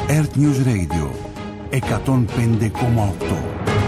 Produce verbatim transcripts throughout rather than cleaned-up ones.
Earth News Radio εκατόν πέντε κόμμα οκτώ.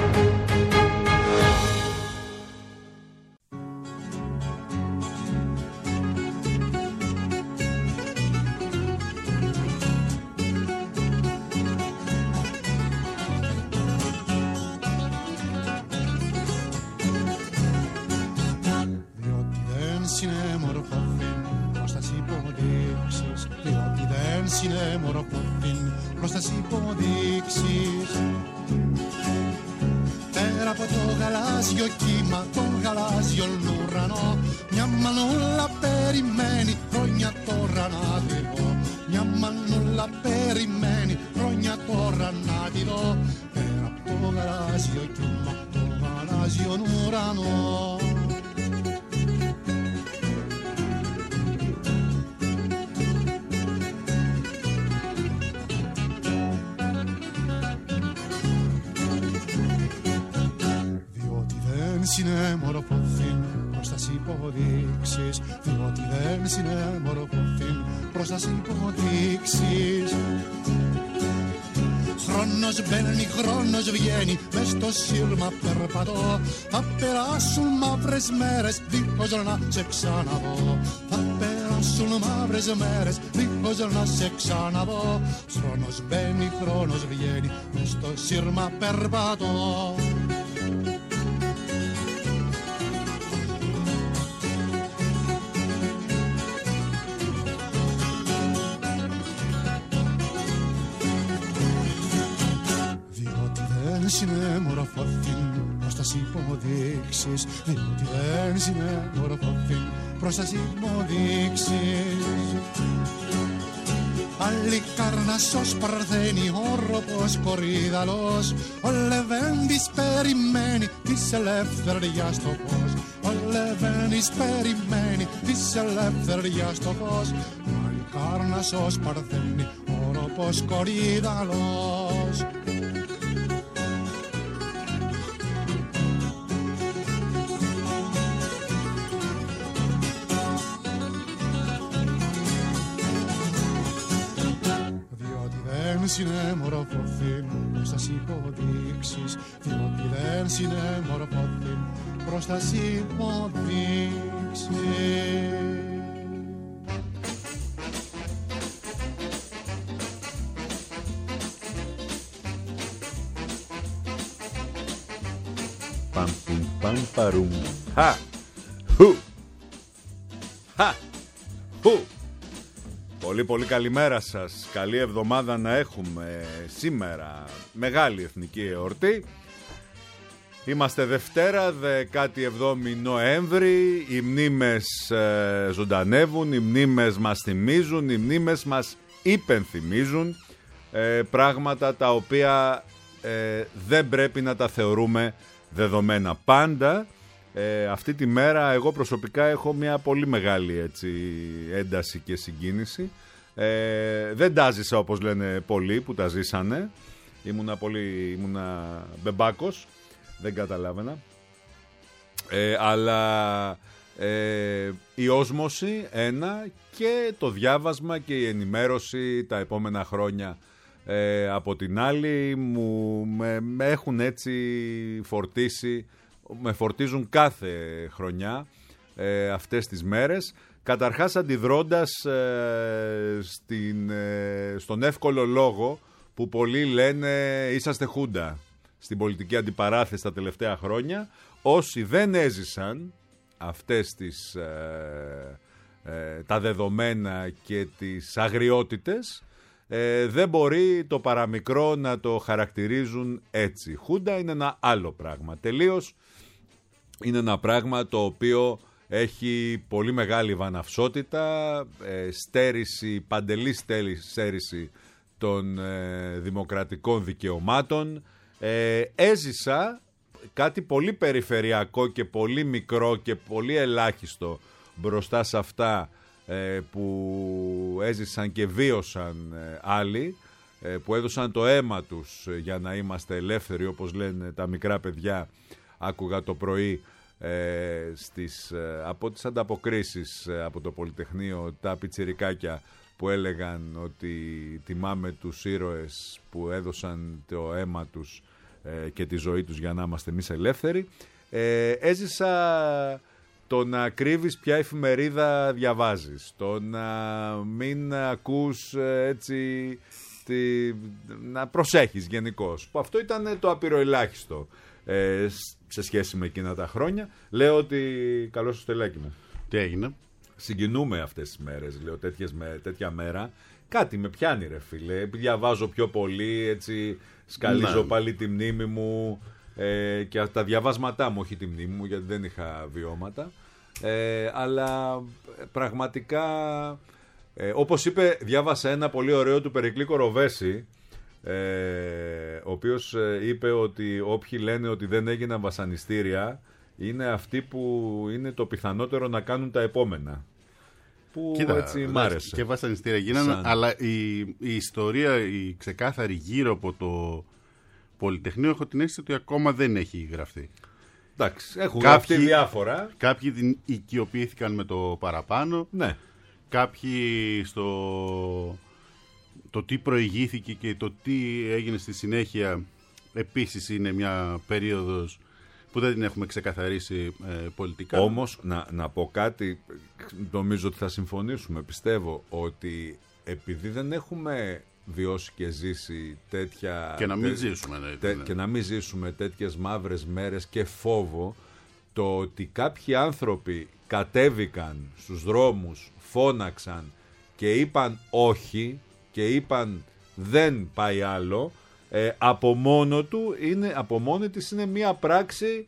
Χρόνος μπαίνει, χρόνος βγαίνει, μες στο σύρμα περπατώ. Θα περάσουν μαύρες μέρες, δίχως να σε ξαναδώ. Θα περάσουν μαύρες μέρες, δίχως να σε ξαναδώ. Χρόνος μπαίνει, χρόνος βγαίνει, μες στο σύρμα περπατώ. Συνέμορφωθήν προς τας υποδείξεις, διότι δεν συνέμορφωθήν προς τας υποδείξεις. Αλλικάρνασσος παρθένει, όρροπος κορίδαλος, ο Λεβέντης περιμένει της ελευθεριάς το φως. Ο Λεβέντης περιμένει της ελευθεριάς το φως. Αλλικάρνασσος παρθένει, όρροπος κορίδαλος. Συνέμορφωθήν προς τας υποδείξεις, διότι δεν συνέμορφωθήν προς τας υποδείξεις. Παμ πιμ παμ παρουμ. Χα! Χου! Χα! Χου! Πολύ πολύ καλημέρα σας. Καλή εβδομάδα να έχουμε σήμερα. Μεγάλη εθνική εορτή. Είμαστε Δευτέρα, δεκάτη εβδόμη Νοέμβρη. Οι μνήμες ε, ζωντανεύουν, οι μνήμες μας θυμίζουν, οι μνήμες μας υπενθυμίζουν ε, πράγματα τα οποία ε, δεν πρέπει να τα θεωρούμε δεδομένα. Πάντα ε, αυτή τη μέρα εγώ προσωπικά έχω μια πολύ μεγάλη έτσι, ένταση και συγκίνηση. Ε, δεν τα ζήσα όπως λένε πολλοί που τα ζήσανε. Ήμουνα πολύ ήμουνα μπεμπάκος, δεν καταλάβαινα. Ε, αλλά ε, η όσμωση ένα και το διάβασμα και η ενημέρωση τα επόμενα χρόνια ε, από την άλλη μου με, με έχουν έτσι φορτίσει, με φορτίζουν κάθε χρονιά ε, αυτές τις μέρες. Καταρχάς αντιδρώντας ε, στην, ε, στον εύκολο λόγο που πολλοί λένε είσαστε χούντα στην πολιτική αντιπαράθεση τα τελευταία χρόνια. Όσοι δεν έζησαν αυτές τις, ε, ε, τα δεδομένα και τις αγριότητες ε, δεν μπορεί το παραμικρό να το χαρακτηρίζουν έτσι. Χούντα είναι ένα άλλο πράγμα. Τελείως είναι ένα πράγμα το οποίο έχει πολύ μεγάλη βαναυσότητα, ε, στέρηση, παντελή στέρηση των ε, δημοκρατικών δικαιωμάτων. Ε, έζησα κάτι πολύ περιφερειακό και πολύ μικρό και πολύ ελάχιστο μπροστά σε αυτά ε, που έζησαν και βίωσαν ε, άλλοι, ε, που έδωσαν το αίμα τους για να είμαστε ελεύθεροι, όπως λένε τα μικρά παιδιά. Άκουγα το πρωί ε, στις, ε, από τις ανταποκρίσεις ε, από το Πολυτεχνείο τα πιτσιρικάκια που έλεγαν ότι τιμάμε τους ήρωες που έδωσαν το αίμα τους ε, και τη ζωή τους για να είμαστε εμείς ελεύθεροι. Ε, έζησα το να κρύβεις ποια εφημερίδα διαβάζεις, το να μην ακούς ε, έτσι, τη, να προσέχεις γενικώς. Που αυτό ήταν το απειροελάχιστο ε, σε σχέση με εκείνα τα χρόνια. Λέω ότι καλώς στο στελάκι μου. Τι έγινε? Συγκινούμε αυτές τις μέρες, λέω, τέτοιες, με, τέτοια μέρα. Κάτι με πιάνει ρε φίλε, διαβάζω πιο πολύ, έτσι, σκαλίζω ναι. πάλι τη μνήμη μου ε, και τα διαβάσματά μου, όχι τη μνήμη μου, γιατί δεν είχα βιώματα. Ε, αλλά πραγματικά, ε, όπως είπε, διάβασα ένα πολύ ωραίο του Περικλή Κοροβέση, ε, ο οποίος ε, είπε ότι όποιοι λένε ότι δεν έγιναν βασανιστήρια είναι αυτοί που είναι το πιθανότερο να κάνουν τα επόμενα. Που Κοίτα, έτσι μ' άρεσε. Και βασανιστήρια γίνανε, Σαν... αλλά η, η ιστορία, η ξεκάθαρη γύρω από το Πολυτεχνείο, έχω την αίσθηση ότι ακόμα δεν έχει γραφτεί. Εντάξει, έχουν κάποιοι, γραφτεί διάφορα. Κάποιοι την οικειοποιήθηκαν με το παραπάνω. Ναι. Κάποιοι στο το τι προηγήθηκε και το τι έγινε στη συνέχεια επίσης είναι μια περίοδος που δεν την έχουμε ξεκαθαρίσει ε, πολιτικά. Όμως, να, να πω κάτι, νομίζω ότι θα συμφωνήσουμε. Πιστεύω ότι επειδή δεν έχουμε βιώσει και ζήσει τέτοια... Και να μην τέ, ζήσουμε. Ναι, τέ, ναι. Και να μην ζήσουμε τέτοιες μαύρες μέρες και φόβο, το ότι κάποιοι άνθρωποι κατέβηκαν στους δρόμους, φώναξαν και είπαν όχι και είπαν δεν πάει άλλο, ε, από μόνο του είναι, από μόνη της είναι μια πράξη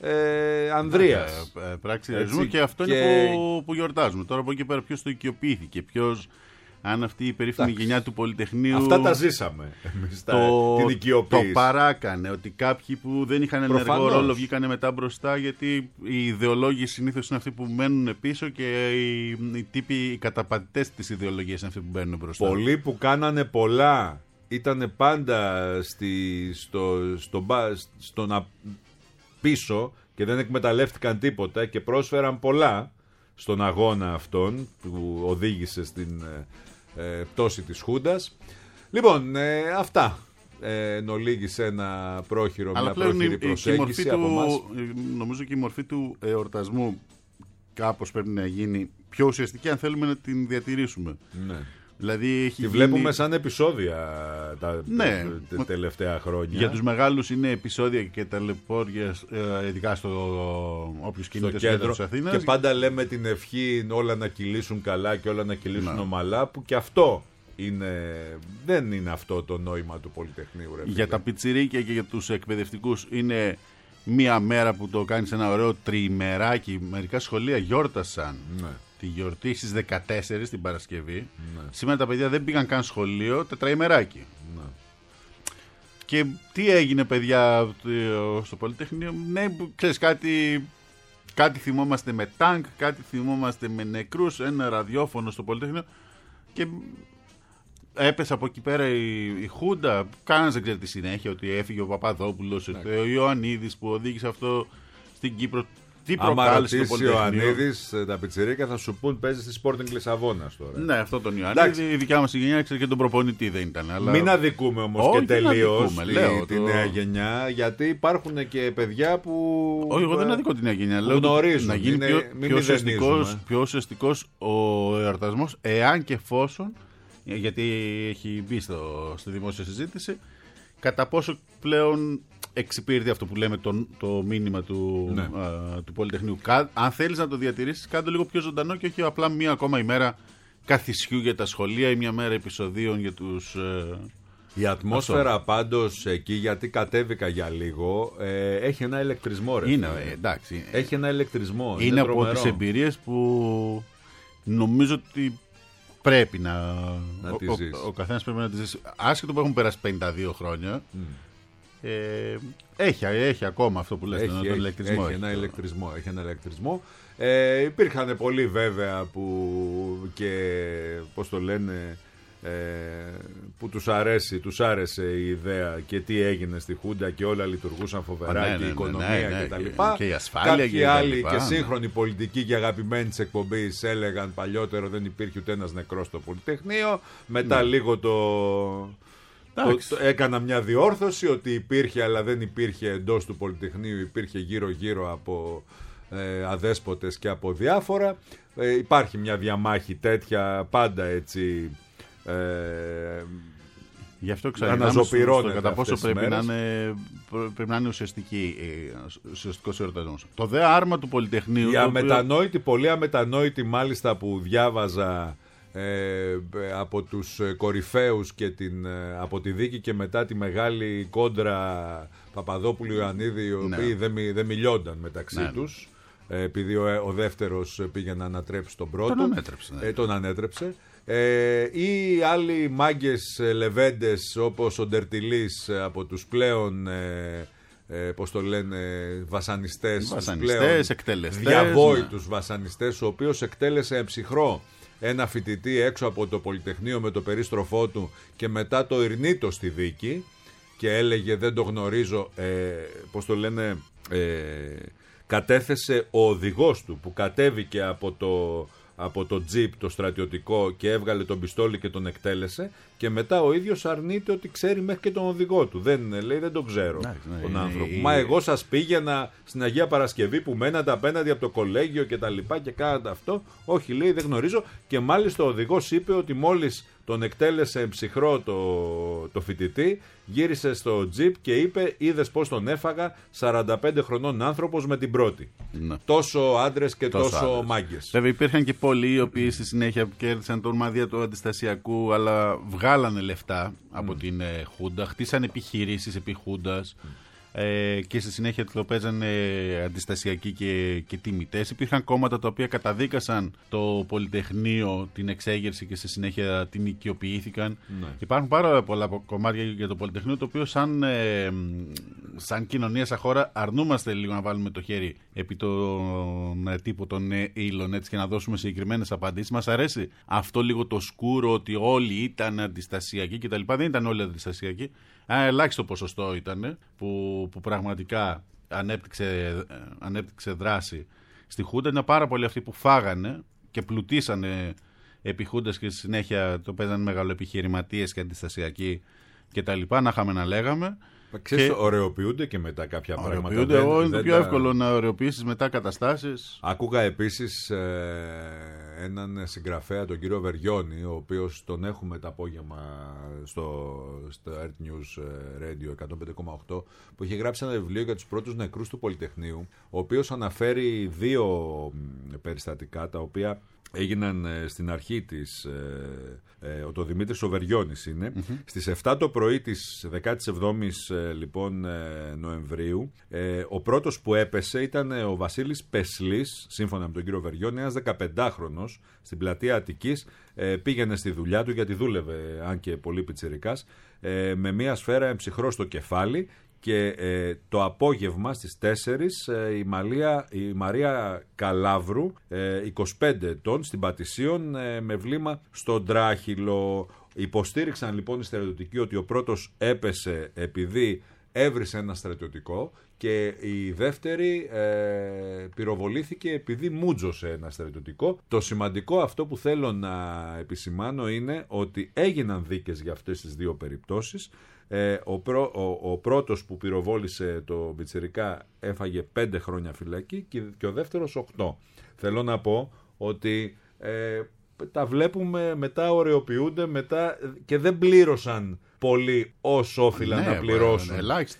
ε, ανδρείας. Ε, ε, πράξη ρεζμού και αυτό και... είναι που, που γιορτάζουμε. Τώρα από εκεί πέρα ποιος το οικειοποιήθηκε, ποιος, αν αυτή η περίφημη γενιά του Πολυτεχνείου... Αυτά τα ζήσαμε εμείς, το, τα, την οικειοποίηση. Το παράκανε, ότι κάποιοι που δεν είχαν ενεργό ρόλο βγήκανε μετά μπροστά, γιατί οι ιδεολόγοι συνήθως είναι αυτοί που μένουν πίσω και οι, οι τύποι, οι καταπατητές της ιδεολογίας είναι αυτοί που μπαίνουν μπροστά. Πολλοί που κάνανε πολλά ήταν πάντα στη, στο, στο, στο να πίσω και δεν εκμεταλλεύτηκαν τίποτα και πρόσφεραν πολλά στον αγώνα αυτόν που οδήγησε στην ε, πτώση της Χούντας. Λοιπόν, ε, αυτά ε, εν ολίγης ένα πρόχειρο, αλλά μια πρόχειρη η, προσέγγιση η από του, εμάς. Νομίζω και η μορφή του εορτασμού κάπως πρέπει να γίνει πιο ουσιαστική αν θέλουμε να την διατηρήσουμε. Ναι. Δηλαδή έχει Τη γίνει... βλέπουμε σαν επεισόδια τα ναι. τε, τελευταία χρόνια. Για τους μεγάλους είναι επεισόδια και ταλαιπώρια, ε, ειδικά στο όποιος κινείται στο κέντρο της Αθήνας. Και πάντα λέμε την ευχή όλα να κυλήσουν καλά και όλα να κυλήσουν ναι. ομαλά, που και αυτό είναι, δεν είναι αυτό το νόημα του Πολυτεχνείου. Ρε, για τα πιτσιρίκια και για τους εκπαιδευτικούς είναι μία μέρα που το κάνεις ένα ωραίο τριημεράκι. Μερικά σχολεία γιόρτασαν. Ναι. Τη γιορτή στις δεκατέσσερις την Παρασκευή. Ναι. Σήμερα τα παιδιά δεν πήγαν καν σχολείο, τετραημεράκι. Ναι. Και τι έγινε, παιδιά, στο Πολυτεχνείο? Ναι, ξέρεις, κάτι, κάτι θυμόμαστε με τάγκ, κάτι θυμόμαστε με νεκρούς, ένα ραδιόφωνο στο Πολυτεχνείο. Και έπεσε από εκεί πέρα η, η Χούντα. Κανένας δεν ξέρει τη συνέχεια, ότι έφυγε ο Παπαδόπουλος, ναι. ο Ιωαννίδης που οδήγησε αυτό στην Κύπρο. Τι άμα ρωτήσει ο Ιωαννίδης, τα πιτσιρίκια θα σου πούν παίζει στη Sporting Λισαβόνας τώρα. Ναι, αυτό τον Ιωαννίδη. Η δικιά μας γενιά ξέρει και τον προπονητή δεν ήταν. Αλλά... Μην αδικούμε όμως και τελείως τη, λέω, τη το... νέα γενιά, γιατί υπάρχουν και παιδιά που. Όχι, εγώ δεν αδικώ τη νέα γενιά. Λέω γνωρίζουν. Να γίνει είναι, πιο, πιο, ουσιαστικός, πιο ουσιαστικός ο εορτασμός, εάν και εφόσον, γιατί έχει μπει στο, στη δημόσια συζήτηση, κατά πόσο πλέον εξυπηρετεί αυτό που λέμε το, το μήνυμα του, ναι. α, του Πολυτεχνείου. Κα, αν θέλεις να το διατηρήσεις, κάνε το λίγο πιο ζωντανό και όχι απλά μία ακόμα ημέρα καθισιού για τα σχολεία ή μία μέρα επεισοδίων για τους... Ε, η ατμόσφαιρα αυτό. Πάντως εκεί, γιατί κατέβηκα για λίγο, ε, έχει ένα ηλεκτρισμό. Ρε, είναι, ε, εντάξει. Έχει ένα ηλεκτρισμό. Είναι, είναι από τις εμπειρίες που νομίζω ότι πρέπει να... να ο, τη ζεις. Ο, ο, ο καθένας πρέπει να τη ζήσει. Άσχετο που έχουν περάσει πενήντα δύο χρόνια, mm. Ε, έχει, έχει ακόμα αυτό που λες, έχει, τον έχει, ηλεκτρισμό. Έχει, έχει ένα ηλεκτρισμό. Έχει ένα ηλεκτρισμό. Ε, υπήρχαν πολλοί βέβαια που και πώς το λένε ε, που τους αρέσει, τους άρεσε η ιδέα και τι έγινε στη Χούντα και όλα λειτουργούσαν φοβερά, ναι, και ναι, η οικονομία ναι, ναι, και τα και, λοιπά. και η ασφάλεια. Κάποιοι και άλλοι λοιπά, και ναι. σύγχρονοι πολιτικοί και αγαπημένοι της εκπομπής έλεγαν παλιότερο δεν υπήρχε ούτε ένας νεκρός στο Πολυτεχνείο. Μετά ναι. λίγο το... Το, το, έκανα μια διόρθωση ότι υπήρχε, αλλά δεν υπήρχε εντός του Πολυτεχνείου, υπήρχε γύρω γύρω από ε, αδέσποτες και από διάφορα. Ε, υπάρχει μια διαμάχη τέτοια πάντα έτσι ε, γι' αυτό ξαναλάμε κατά πόσο πρέπει μέρες. να είναι, πρέπει να είναι ουσιαστική, ουσιαστικός εορτασμός. Το δε άρμα του Πολυτεχνείου... Η αμετανόητη, οποίο... πολύ αμετανόητη μάλιστα που διάβαζα Ε, από τους κορυφαίους και την, από τη δίκη και μετά τη μεγάλη κόντρα Παπαδόπουλου-Ιωαννίδη, οι οποίοι ναι. δεν, δεν μιλιόνταν μεταξύ ναι. τους, ε, επειδή ο, ο δεύτερος πήγε να ανατρέψει τον πρώτο. Τον ανέτρεψε. Ναι. Ε, τον ανέτρεψε. Ε, ή άλλοι μάγκες λεβέντες όπως ο Ντερτιλής από τους πλέον ε, ε, πώς το λένε βασανιστές, βασανιστές εκτελεστές, διαβόητους ναι. βασανιστές, ο οποίος εκτέλεσε ψυχρό ένα φοιτητή έξω από το Πολυτεχνείο με το περίστροφό του και μετά το ειρνήτο στη δίκη και έλεγε δεν το γνωρίζω, ε, πώς το λένε, ε, κατέθεσε ο οδηγός του που κατέβηκε από το, από το τζιπ το στρατιωτικό και έβγαλε τον πιστόλι και τον εκτέλεσε και μετά ο ίδιος αρνείται ότι ξέρει μέχρι και τον οδηγό του. Δεν λέει, δεν τον ξέρω ναι, τον ναι, άνθρωπο. Ναι, Μα ναι. εγώ σας πήγαινα στην Αγία Παρασκευή που μένατε απέναντι από το κολέγιο και τα λοιπά και κάνατε αυτό. Όχι, λέει, δεν γνωρίζω. Και μάλιστα ο οδηγός είπε ότι μόλις τον εκτέλεσε ψυχρό το, το φοιτητή, γύρισε στο τζιπ και είπε, είδες πως τον έφαγα, σαράντα πέντε χρονών άνθρωπος με την πρώτη. Ναι. Τόσο άντρες και τόσο, τόσο μάγκες. Βέβαια υπήρχαν και πολλοί οι οποίοι στη συνέχεια κέρδισαν το ορμαδία του αντιστασιακού, αλλά βγάλανε λεφτά από mm. την ε, Χούντα, χτίσανε επιχειρήσεις επί Χούντας. Mm. Ε, και στη συνέχεια το παίζανε αντιστασιακοί και, και τιμητές. Υπήρχαν κόμματα τα οποία καταδίκασαν το Πολυτεχνείο, την εξέγερση και στη συνέχεια την οικειοποιήθηκαν. Ναι. Υπάρχουν πάρα πολλά κομμάτια για το Πολυτεχνείο, το οποίο σαν, ε, σαν κοινωνία, σαν χώρα, αρνούμαστε λίγο να βάλουμε το χέρι επί τον ε, τύπο των ε, ύλων έτσι, και να δώσουμε συγκεκριμένες απαντήσεις. Μας αρέσει αυτό λίγο το σκούρο ότι όλοι ήταν αντιστασιακοί κτλ. Δεν ήταν όλοι αντιστασιακοί. Ένα ελάχιστο ποσοστό ήταν που, που πραγματικά ανέπτυξε, ανέπτυξε δράση στη Χούντα. Είναι πάρα πολλοί αυτοί που φάγανε και πλουτίσανε επί Χούντας και στη συνέχεια το παίζανε μεγαλοεπιχειρηματίες και αντιστασιακοί κτλ. Να είχαμε να λέγαμε. Ξέρεις, και... ωρεοποιούνται και μετά κάποια πράγματα. Ωρεοποιούνται, εγώ είναι το πιο τα... εύκολο να ωρεοποιήσεις μετά καταστάσεις. Άκουγα επίσης ε, έναν συγγραφέα, τον κύριο Βεργιώνη, ο οποίος τον έχουμε το απόγευμα στο, στο Earth News Radio εκατόν πέντε κόμμα οκτώ, που είχε γράψει ένα βιβλίο για τους πρώτους νεκρούς του Πολυτεχνείου, ο οποίος αναφέρει δύο περιστατικά τα οποία έγιναν ε, στην αρχή της, ε, ε, ο το Δημήτρης ο Βεργιώνης είναι, mm-hmm. στις εφτά το πρωί της δεκάτη εβδόμης ε, λοιπόν, ε, Νοεμβρίου. Ε, ο πρώτος που έπεσε ήταν ε, ο Βασίλης Πεσλής, σύμφωνα με τον κύριο Βεργιώνη, ένας δεκαπεντάχρονος στην πλατεία Αττικής, ε, πήγαινε στη δουλειά του γιατί δούλευε, αν και πολύ πιτσιρικάς, ε, με μια σφαίρα εμψυχρό στο κεφάλι. Και ε, το απόγευμα στις τέσσερις ε, η, Μαλία, η Μαρία Καλάβρου, ε, είκοσι πέντε ετών, στην Πατησίων ε, με βλήμα στον τράχυλο. Υποστήριξαν λοιπόν οι στρατιωτικοί ότι ο πρώτος έπεσε επειδή έβρισε ένα στρατιωτικό και η δεύτερη ε, πυροβολήθηκε επειδή μούτζωσε ένα στρατιωτικό. Το σημαντικό αυτό που θέλω να επισημάνω είναι ότι έγιναν δίκες για αυτές τις δύο περιπτώσεις. Ε, ο, πρω, ο, ο πρώτος που πυροβόλησε το πιτσιρικά έφαγε πέντε χρόνια φυλακή και, και ο δεύτερος οκτώ. Θέλω να πω ότι ε, τα βλέπουμε μετά, ωρεοποιούνται μετά και δεν πλήρωσαν πολύ όσο όφυλαν ναι, να πληρώσουν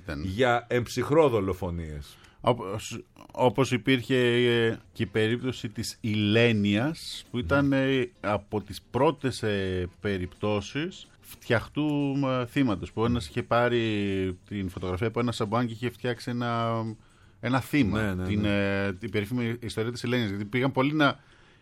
για εμψυχρό δολοφονίες. Όπως, όπως υπήρχε ε, και η περίπτωση της Ηλένιας που ήταν ε, από τις πρώτες ε, περιπτώσεις φτιαχτού ε, θύματος, που ένας είχε πάρει την φωτογραφία από ένα σαμπουάν και είχε φτιάξει ένα, ένα θύμα, ναι, ναι, την, ναι. Ε, την περίφημη ιστορία της Ηλένιας, γιατί πήγαν πολλοί να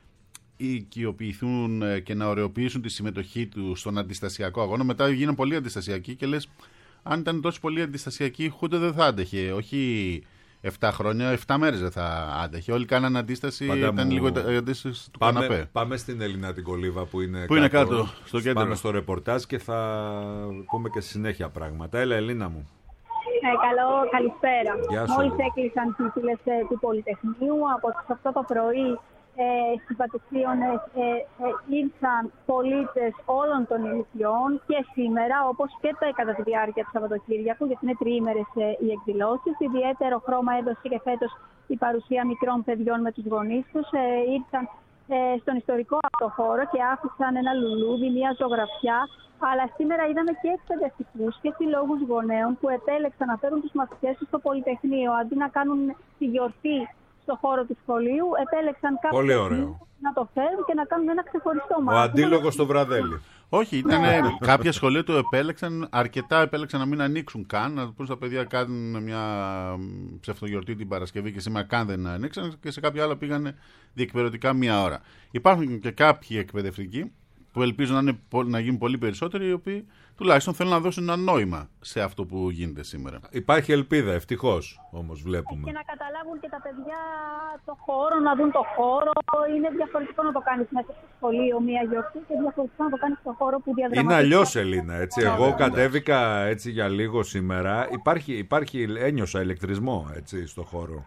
οικειοποιηθούν ε, και να ωρεοποιήσουν τη συμμετοχή του στον αντιστασιακό αγώνα. Μετά γίνανε πολύ αντιστασιακοί και λες, αν ήταν τόσο πολύ αντιστασιακοί, η Χούντα δεν θα άντεχε, όχι επτά χρόνια, επτά μέρες δεν θα άντεχε. Όλοι κάνανε αντίσταση, Πάντα ήταν μου... λίγο αντίσταση του πάμε, καναπέ. Πάμε στην Ελίνα την Κολίβα που είναι, που είναι κάτω, κάτω στο κέντρο. Πάμε στο ρεπορτάζ και θα πούμε και στη συνέχεια πράγματα. Έλα, Ελίνα μου. Ε, καλό, καλησπέρα. Μόλις έκλεισαν οι φύλες ε, του Πολυτεχνείου, από τις οκτώ το πρωί ε, στην Πατησίων ε, ε, ήρθαν πολίτες όλων των ηλικιών και σήμερα, όπως και το, κατά τη διάρκεια του Σαββατοκύριακου, γιατί είναι τριήμερες ε, οι εκδηλώσεις. Ιδιαίτερο χρώμα έδωσε και φέτος η παρουσία μικρών παιδιών με τους γονείς τους. Ε, ήρθαν ε, στον ιστορικό αυτό χώρο και άφησαν ένα λουλούδι, μια ζωγραφιά. Αλλά σήμερα είδαμε και εκπαιδευτικούς και συλλόγους γονέων που επέλεξαν να φέρουν τους μαθητές τους στο Πολυτεχνείο. Αντί να κάνουν τη γιορτή στο χώρο του σχολείου, επέλεξαν κάποιοι να το φέρουν και να κάνουν ένα ξεχωριστό μάθημα. Ο αντίλογος στο βραδέλι. Όχι, ήταν κάποια σχολεία το επέλεξαν, αρκετά επέλεξαν να μην ανοίξουν καν, να πούν στα παιδιά κάνουν μια ψευτογιορτή την Παρασκευή και σήμερα καν δεν ανοίξαν και σε κάποια άλλα πήγαν διεκπαιρεωτικά μία ώρα. Υπάρχουν και κάποιοι εκπαιδευτικοί που ελπίζω να, είναι, να γίνουν πολύ περισσότεροι, οι οποίοι τουλάχιστον θέλουν να δώσουν ένα νόημα σε αυτό που γίνεται σήμερα. Υπάρχει ελπίδα, ευτυχώς όμως βλέπουμε. Και να καταλάβουν και τα παιδιά το χώρο, να δουν το χώρο. Είναι διαφορετικό να το κάνεις μέσα στο σχολείο μία γιορτή και διαφορετικό να το κάνεις στο χώρο που διαδραματίζεται. Είναι αλλιώς, Ελίνα. Έτσι. Εγώ κατέβηκα έτσι για λίγο σήμερα. Υπάρχει, υπάρχει ένιωσα ηλεκτρισμό έτσι, στο χώρο.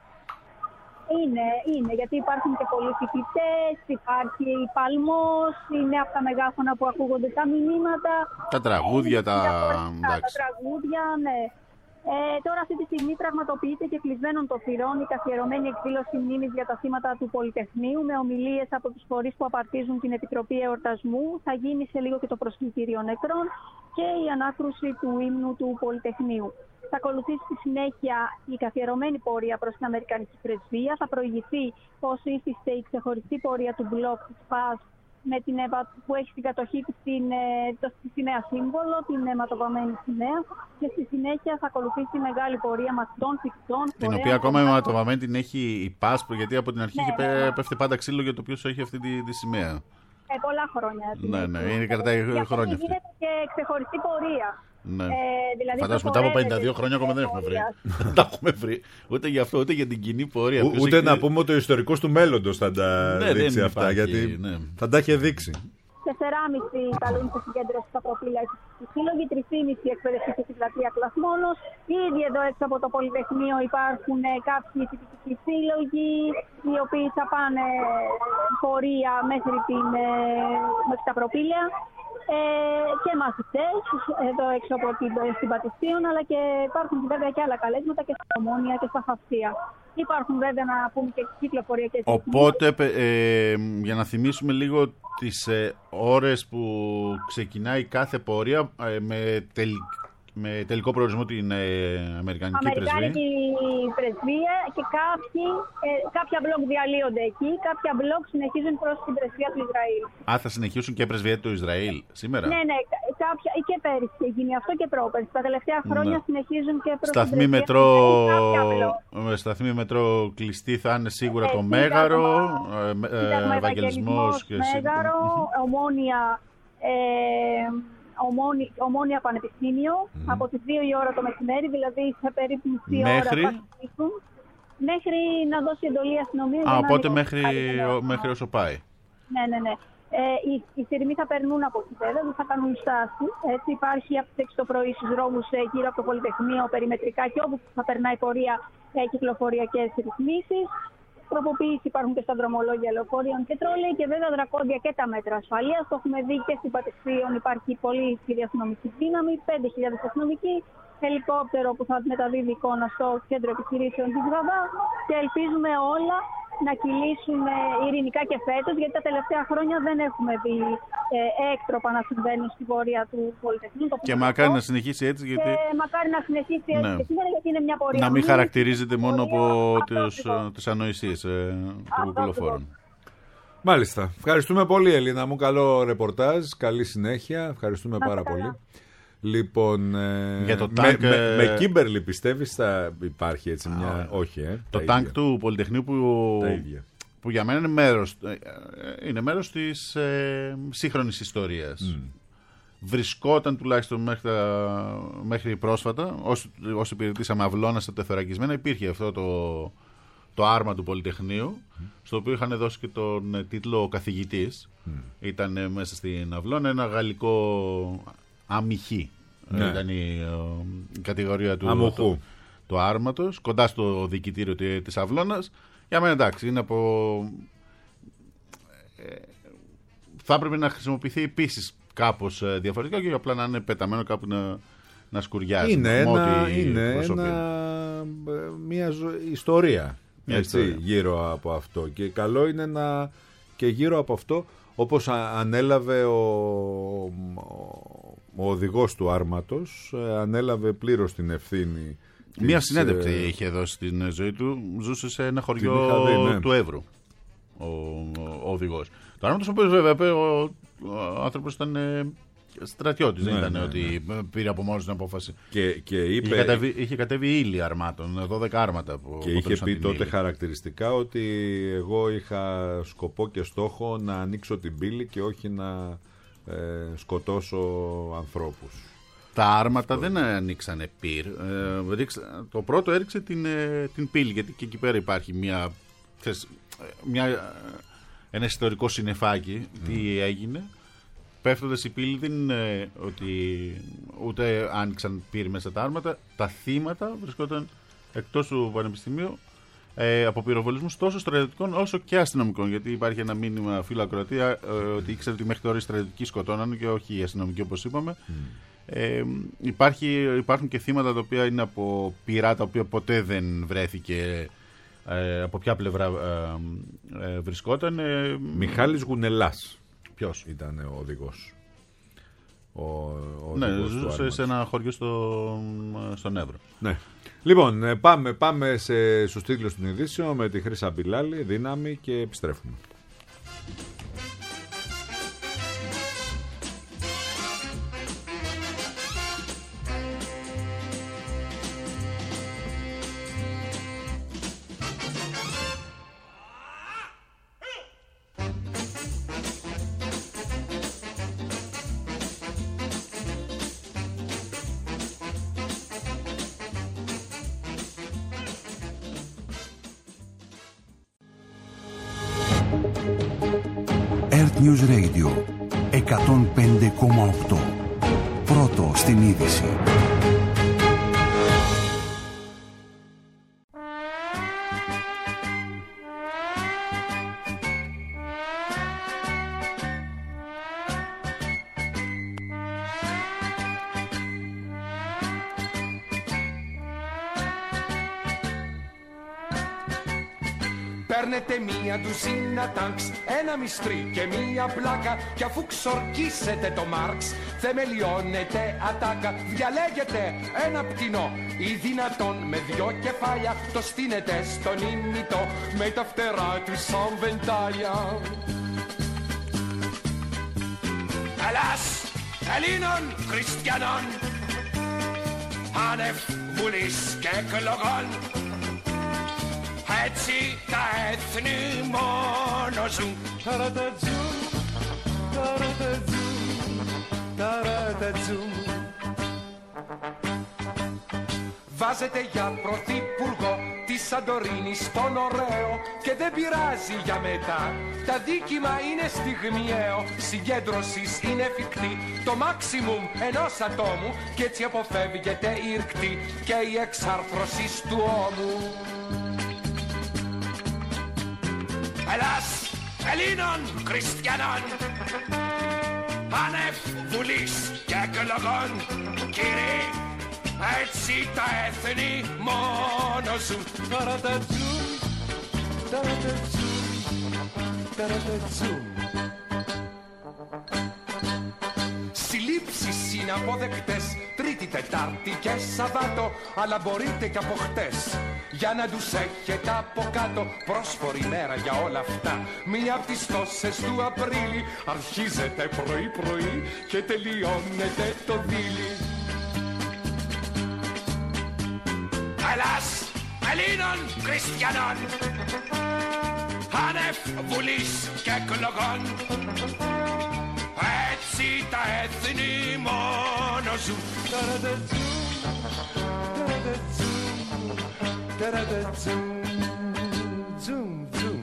Είναι, είναι, γιατί υπάρχουν και πολλοί φοιτητές, υπάρχει παλμός, είναι από τα μεγάφωνα που ακούγονται τα μηνύματα. Τα τραγούδια, τα... τα, τα τραγούδια, ναι. Ε, τώρα αυτή τη στιγμή πραγματοποιείται και κλεισμένων των θυρών η καθιερωμένη εκδήλωση μνήμης για τα θύματα του Πολυτεχνείου με ομιλίες από τους φορείς που απαρτίζουν την Επιτροπή Εορτασμού. Θα γίνει σε λίγο και το προσκλητήριο νεκρών και η ανάκρουση του ύμνου του Πολυτεχνείου. Θα ακολουθήσει στη συνέχεια η καθιερωμένη πορεία προς την Αμερικανική Πρεσβεία. Θα προηγηθεί ως ήθιστε η ξεχωριστή πορεία του μπλοκ της ΠΑΣ με την ΕΒΑ που έχει στην κατοχή της την, το, τη νέα σύμβολο, την αιματοβαμμένη σημαία. Και στη συνέχεια θα ακολουθήσει η μεγάλη πορεία μαθητών, φοιτητών. Την οποία ακόμα η αιματοβαμμένη την έχει η ΠΑΣ, γιατί από την αρχή ναι, ναι, πέφτει πάντα ξύλο για το ποιος έχει αυτή τη, τη σημαία. Ε, πολλά χρόνια. Ναι, ναι, είναι κρατάει χρόνια αυτή. Γίνεται και ξεχωριστή πορεία. Ναι. Ε, δηλαδή φαντάζομαι μετά από πενήντα δύο χρόνια ακόμα δεν έχουμε βρει. Δεν τα έχουμε βρει. Ούτε γι' αυτό, ούτε για την κοινή πορεία. Ο, ούτε έχει... να πούμε ότι ο ιστορικός του μέλλοντος θα τα ναι, δείξει αυτά. Υπάρχει, γιατί ναι. θα τα είχε δείξει. τεσσεράμισι καλούν στη συγκέντρωση στα προφίλα οι σύλλογοι, τρία και μισό εκπαιδευτικοί στην πλατεία Κλασμόνος. Ήδη εδώ έξω από το Πολυτεχνείο υπάρχουν κάποιοι φοιτητικοί σύλλογοι, οι οποίοι θα πάνε πορεία μέχρι, την, μέχρι τα προπήλαια. Ε, και μαθητές εδώ έξω από την, στην Πατησίων, αλλά και υπάρχουν βέβαια και άλλα καλέσματα και στα Ομόνια και στα Χαυτία. Υπάρχουν βέβαια να πούμε και κυκλοφορία και οπότε, ε, για να θυμίσουμε λίγο τις ε, ώρες που ξεκινάει κάθε πορεία ε, με, τελ, με τελικό προορισμό την ε, Αμερικανική, Αμερικανική Πρεσβεία. Αμερικανική Πρεσβεία και κάποιοι, ε, κάποια μπλοκ διαλύονται εκεί, κάποια μπλοκ συνεχίζουν προς την Πρεσβεία του Ισραήλ. Α, θα συνεχίσουν και Πρεσβεία του Ισραήλ σήμερα. Ναι, ναι, κάποια, και πέρυσι γίνει αυτό και πρόπερσι. Τα τελευταία χρόνια ναι. συνεχίζουν και προς σταθμή την μετρό, Πρεσβεία. Σταθμή μετρό κλειστή θα είναι σίγουρα ε, το Μέγαρο, ε, ε, Ευαγγελισμός και Μέγαρο, Ομόνια... Ε, Ομόνια, Ομόνια Πανεπιστήμιο mm. από τις δύο η ώρα το μεσημέρι, δηλαδή σε περίπου μισή μέχρι... ώρα θα μέχρι να δώσει εντολή η αστυνομία. Α, οπότε μέχρι, μέχρι όσο πάει. Ναι, ναι, ναι. Ε, οι, οι σειρμοί θα περνούν από εκεί βέβαια, δεν θα κάνουν στάση. Έτσι υπάρχει από τις έξι το πρωί στους δρόμους γύρω από το Πολυτεχνείο, περιμετρικά και όπου θα περνάει πορεία ε, κυκλοφοριακές ρυθμίσεις. Τροποποίηση υπάρχουν και στα δρομολόγια λεωφορείων και τρόλεϊ και βέβαια δρακόντια και τα μέτρα ασφαλείας. Το έχουμε δει και στην Πατησίων, υπάρχει πολύ ισχυρή αστυνομική δύναμη, πέντε χιλιάδες αστυνομικοί, ελικόπτερο που θα μεταδίδει εικόνα στο κέντρο επιχειρήσεων της Γαδά και ελπίζουμε όλα να κυλήσουν ειρηνικά και φέτος, γιατί τα τελευταία χρόνια δεν έχουμε δει ε, έκτροπα να συμβαίνουν στην πορεία του Πολυτεχνείου. Και μακάρι να συνεχίσει έτσι, γιατί... Και μακάρι να συνεχίσει έτσι ναι. και σήμερα, γιατί είναι μια πορεία. Να μην χαρακτηρίζεται μόνο από τις ανοησίες ε, των κουκουλοφόρων. Μάλιστα. Ευχαριστούμε πολύ, Ελίνα μου. Καλό ρεπορτάζ, καλή συνέχεια. Ευχαριστούμε να πάρα καλά. πολύ. Λοιπόν, ε, για το με, τάγκ, με, με Κίμπερλι πιστεύεις θα υπάρχει έτσι μια... Α, όχι, ε, το τάγκ του Πολυτεχνείου που, που για μένα είναι μέρος, είναι μέρος της ε, σύγχρονης ιστορίας. Mm. βρισκόταν τουλάχιστον μέχρι, τα, μέχρι πρόσφατα, όσοι, όσοι υπηρετήσαμε αυλώνα στα τεθωρακισμένα, υπήρχε αυτό το, το άρμα του Πολυτεχνείου, mm. στο οποίο είχαν δώσει και τον τίτλο καθηγητής. Mm. Ήταν μέσα στην αυλώνα ένα γαλλικό αμυχή. Ναι. Ήταν η, η κατηγορία του το, το άρματος, κοντά στο διοικητήριο της αυλώνας. Για μένα εντάξει, είναι από... Ε, θα έπρεπε να χρησιμοποιηθεί επίσης κάπως διαφορετικά και απλά να είναι πεταμένο κάπου να, να σκουριάζει. Είναι, ένα, είναι ένα, μια ζω, ιστορία, μια έτσι, ιστορία γύρω από αυτό. Και καλό είναι να και γύρω από αυτό, όπως ανέλαβε ο, ο, ο οδηγός του άρματος, ανέλαβε πλήρως την ευθύνη. Μια συνέντευξη ε... είχε δώσει στην ζωή του, ζούσε σε ένα χωριό δει, ναι. του Εύρου ο, ο, ο οδηγός. Το άρματος, ο οποίος βέβαια ο, ο άνθρωπος ήταν ε, στρατιώτης, ναι, δεν ήταν ναι, ότι ναι. πήρε από μόνος την απόφαση. Και, και είπε... είχε, κατέβει, είχε κατέβει ύλη αρμάτων, δώδεκα άρματα. Που, και είχε πει τότε ύλη. Χαρακτηριστικά ότι εγώ είχα σκοπό και στόχο να ανοίξω την πύλη και όχι να ε, σκοτώσω ανθρώπους. Τα άρματα αυτό δεν ανοίξανε πυρ. Ε, ρίξα, το πρώτο έριξε την, ε, την πύλη, γιατί και εκεί πέρα υπάρχει μια, θες, μια, ένα ιστορικό συννεφάκι. Mm. Τι έγινε. Πέφτοντας η πύλη δεν είναι ότι ούτε άνοιξαν πυρ μέσα τα άρματα. Τα θύματα βρισκόταν εκτός του πανεπιστημίου ε, από πυροβολισμούς τόσο στρατιωτικών όσο και αστυνομικών. Γιατί υπάρχει ένα μήνυμα φίλο ακροατία ε, ότι ήξερε ότι μέχρι τώρα οι στρατιωτικοί σκοτώναν και όχι οι αστυνομικοί, όπως είπαμε. Mm. Ε, υπάρχει, υπάρχουν και θύματα τα οποία είναι από πυρά τα οποία ποτέ δεν βρέθηκε ε, από ποια πλευρά ε, ε, βρισκόταν. Ε, Μιχάλης Γουνελάς. Ποιος ήταν ο οδηγός? Ο, ο ναι, ζούσε σε ένα χωριό στο, στον Εύρο. Ναι. Λοιπόν, πάμε, πάμε σε, στους τίτλους των ειδήσεων με τη Χρύσα Μπιλάλη, δύναμη, και επιστρέφουμε. News Radio εκατόν πέντε κόμμα οκτώ. Πρώτο στην είδηση. Παίρνετε μία ντουζίνα τάγκς, ένα μυστρί και μία πλάκα, κι αφού ξορκίσετε το Μάρξ, θεμελιώνετε ατάκα. Διαλέγετε ένα πτηνό ή δυνατόν με δυο κεφάλια, το στείνετε στον ημιτό με τα φτερά του σαν βεντάλια. Ελλάς Ελλήνων Χριστιανών, άνευ βουλής και εκλογών, έτσι τα έθνη μόνο ζουν. Ταρατατζούν, ταρατατζούν, ταρατατζούν. Βάζετε για πρωθυπουργό τη Σαντορίνη στον ωραίο και δεν πειράζει για μετά. Τα δίκημα είναι στιγμιαίο, συγκέντρωσης είναι εφικτή, το maximum ενός ατόμου, κι έτσι αποφεύγεται η ρκτή και η εξάρθρωση του ώμου. Ελλάς Ελλήνων Χριστιανών, άνευ βουλής και εκλογών, κύριοι, έτσι τα έθνη μόνο ζουν. Ταρατατζούν, ταρατατζούν, ταρατατζούν. Συλλήψεις είναι αποδεκτές Τρίτη, Τετάρτη και Σαββάτο, αλλά μπορείτε και από χτες για να τους έχετε από κάτω. Πρόσφορη μέρα για όλα αυτά, μία από τις τόσες του Απρίλη. Αρχίζετε πρωί-πρωί και τελειώνετε το δίλη. Ελλάς Ελλήνων Χριστιανών, άνευ βουλής και εκλογών, έτσι τα έθνη ζου. Ταρατατζου, ταρατατζου, ταρατατζου, τζουμ, τζουμ.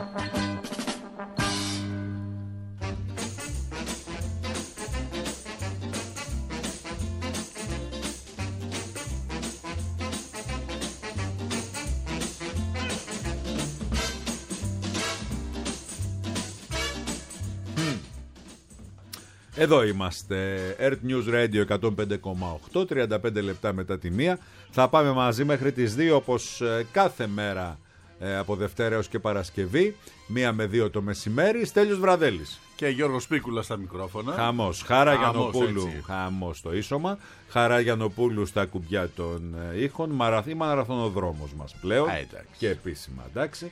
Εδώ είμαστε, Earth News Radio εκατόν πέντε κόμμα οκτώ, τριάντα πέντε λεπτά μετά τη μία. Θα πάμε μαζί μέχρι τις δύο, όπως κάθε μέρα από Δευτέρα έως και Παρασκευή, μία με δύο το μεσημέρι. Στέλιος Βραδέλης και Γιώργος Πίκουλα στα μικρόφωνα. Χαμός, Χάρα Γιαννοπούλου, χαμός στο ίσωμα, Χαρά Γιαννοπούλου στα κουμπιά των ήχων, μαραθ, μαραθωνοδρόμος μας πλέον. Α, και επίσημα, εντάξει.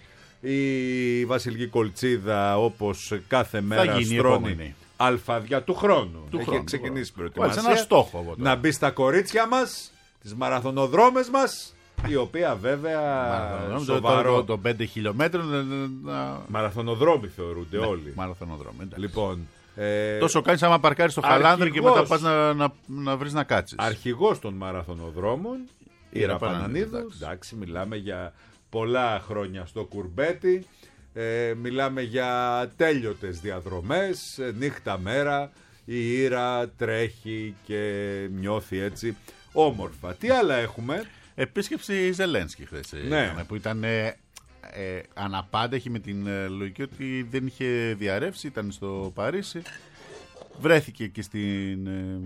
Η Βασιλική Κολτσίδα, όπως κάθε μέρα, στρώνει αλφαδιά του χρόνου. Του Έχει χρόνου, ξεκινήσει η προετοιμασία. Ένα στόχο από να μπει στα κορίτσια μας, τις μαραθωνοδρόμες μας, η οποία βέβαια σοβαρό... Το, το πέντε χιλιόμετρων μαραθωνοδρόμοι θεωρούνται, ναι, όλοι. Μαραθωνοδρόμοι, λοιπόν, ε... τόσο κάνεις άμα παρκάρεις στο Χαλάνδρη και μετά πας να, να, να βρεις να κάτσεις. Αρχηγός των μαραθωνοδρόμων, Ήρα Πανανίδου. Εντάξει, μιλάμε για πολλά χρόνια στο κουρμπέτι. Ε, μιλάμε για τέλειωτες διαδρομές, νύχτα μέρα, η Ήρα τρέχει και νιώθει έτσι όμορφα. Τι άλλα έχουμε? Επίσκεψη Ζελένσκι χθες, ναι, που ήταν ε, ε, αναπάντεχη με την ε, λογική ότι δεν είχε διαρρεύσει, ήταν στο Παρίσι. Βρέθηκε και στην,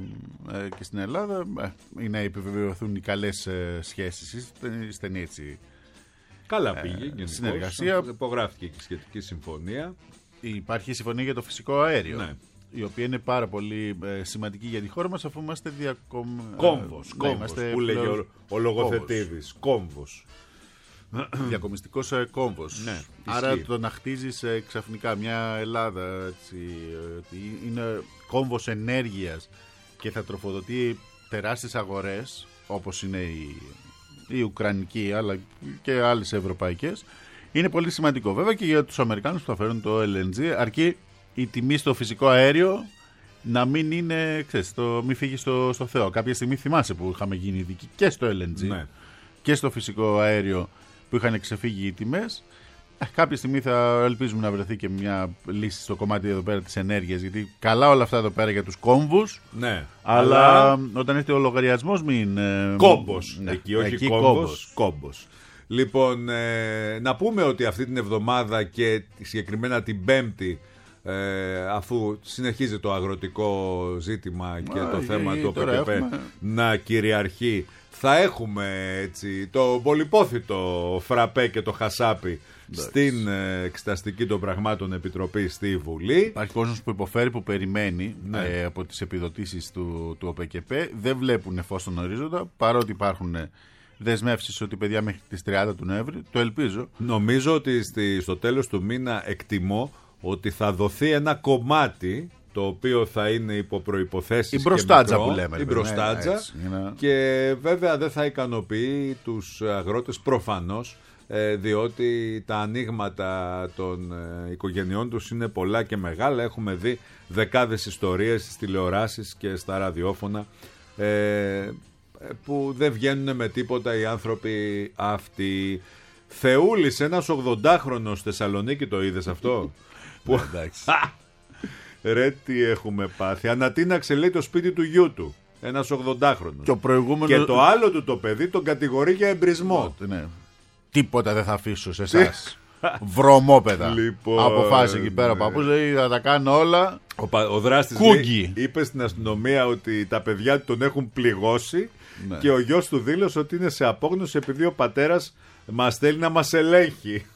ε, ε, και στην Ελλάδα, ε, να επιβεβαιωθούν οι καλές ε, σχέσεις, στενή έτσι. Καλά πήγε, ε, συνεργασία. Υπογράφηκε και σχετική συμφωνία. Υπάρχει συμφωνία για το φυσικό αέριο, ναι, η οποία είναι πάρα πολύ ε, σημαντική για τη χώρα μας, αφού είμαστε διακομ... κόμβος, ε, κόμβος, ναι, είμαστε που λέγει ο, ο λογοθετήδης, κόμβος. Διακομιστικός ε, κόμβος. Ναι, άρα ισχύει. το να χτίζεις ε, ξαφνικά μια Ελλάδα, έτσι, ε, είναι κόμβος ενέργειας και θα τροφοδοτεί τεράστιες αγορές, όπως είναι η η Ουκρανική αλλά και άλλες ευρωπαϊκές, είναι πολύ σημαντικό. Βέβαια και για τους Αμερικάνους που θα φέρουν το ελ εν τζι, αρκεί η τιμή στο φυσικό αέριο να μην είναι, ξέρεις, το, μην φύγει στο, στο Θεό. Κάποια στιγμή θυμάσαι που είχαμε γίνει ειδικοί και στο ελ εν τζι, ναι, και στο φυσικό αέριο που είχαν ξεφύγει οι τιμές. Κάποια στιγμή θα ελπίζουμε να βρεθεί και μια λύση στο κομμάτι εδώ πέρα της ενέργειας, γιατί καλά όλα αυτά εδώ πέρα για τους κόμβους, ναι, αλλά, αλλά όταν έχετε ο λογαριασμός μην... Κόμπος, ναι, εκεί όχι εκεί κόμβος, κόμπος. κόμπος. Λοιπόν, ε, να πούμε ότι αυτή την εβδομάδα και συγκεκριμένα την Πέμπτη, ε, αφού συνεχίζει το αγροτικό ζήτημα και Α, το ή, θέμα ή, του ΟΠΕΚΕΠ να κυριαρχεί, θα έχουμε έτσι το πολυπόθητο φραπέ και το χασάπι στην ε, εξεταστική των πραγμάτων επιτροπή στη Βουλή. Υπάρχει κόσμος που υποφέρει, που περιμένει, ναι, ε, από τις επιδοτήσεις του, του ΟΠΕΚΕΠ. Δεν βλέπουν φως στον ορίζοντα, παρότι υπάρχουν δεσμεύσεις ότι παιδιά μέχρι τις τριάντα του Νοέμβρη. Το ελπίζω. Νομίζω ότι στη, στο τέλος του μήνα εκτιμώ ότι θα δοθεί ένα κομμάτι το οποίο θα είναι υπό προϋποθέσεις. Η μπροστάτζα μικρό, που λέμε. Η μπροστάτζα, ναι, έτσι, είναι... και βέβαια δεν θα ικανοποιεί τους αγρότες προφανώς, ε, διότι τα ανοίγματα των ε, οικογενειών τους είναι πολλά και μεγάλα. Έχουμε δει δεκάδες ιστορίες στις τηλεοράσεις και στα ραδιόφωνα, ε, που δεν βγαίνουν με τίποτα οι άνθρωποι αυτοί. Θεούλης, ένας ογδοντάχρονος Θεσσαλονίκη, το είδες αυτό? Που... εντάξει. Ρε τι έχουμε πάθει. Ανατείναξε, λέει, το σπίτι του γιού του. Ένας ογδοντάχρονος. Και, προηγούμενο... και το άλλο του το παιδί τον κατηγορεί για εμπρισμό. Ναι. Τίποτα δεν θα αφήσω σε εσάς. Βρωμόπεδα. Λοιπόν, αποφάσισε εκεί πέρα ο παππούς, λέει θα τα κάνω όλα. Ο, πα... ο δράστης λέει, είπε στην αστυνομία ότι τα παιδιά του τον έχουν πληγώσει, ναι, και ο γιος του δήλωσε ότι είναι σε απόγνωση επειδή ο πατέρας μας θέλει να μας ελέγχει.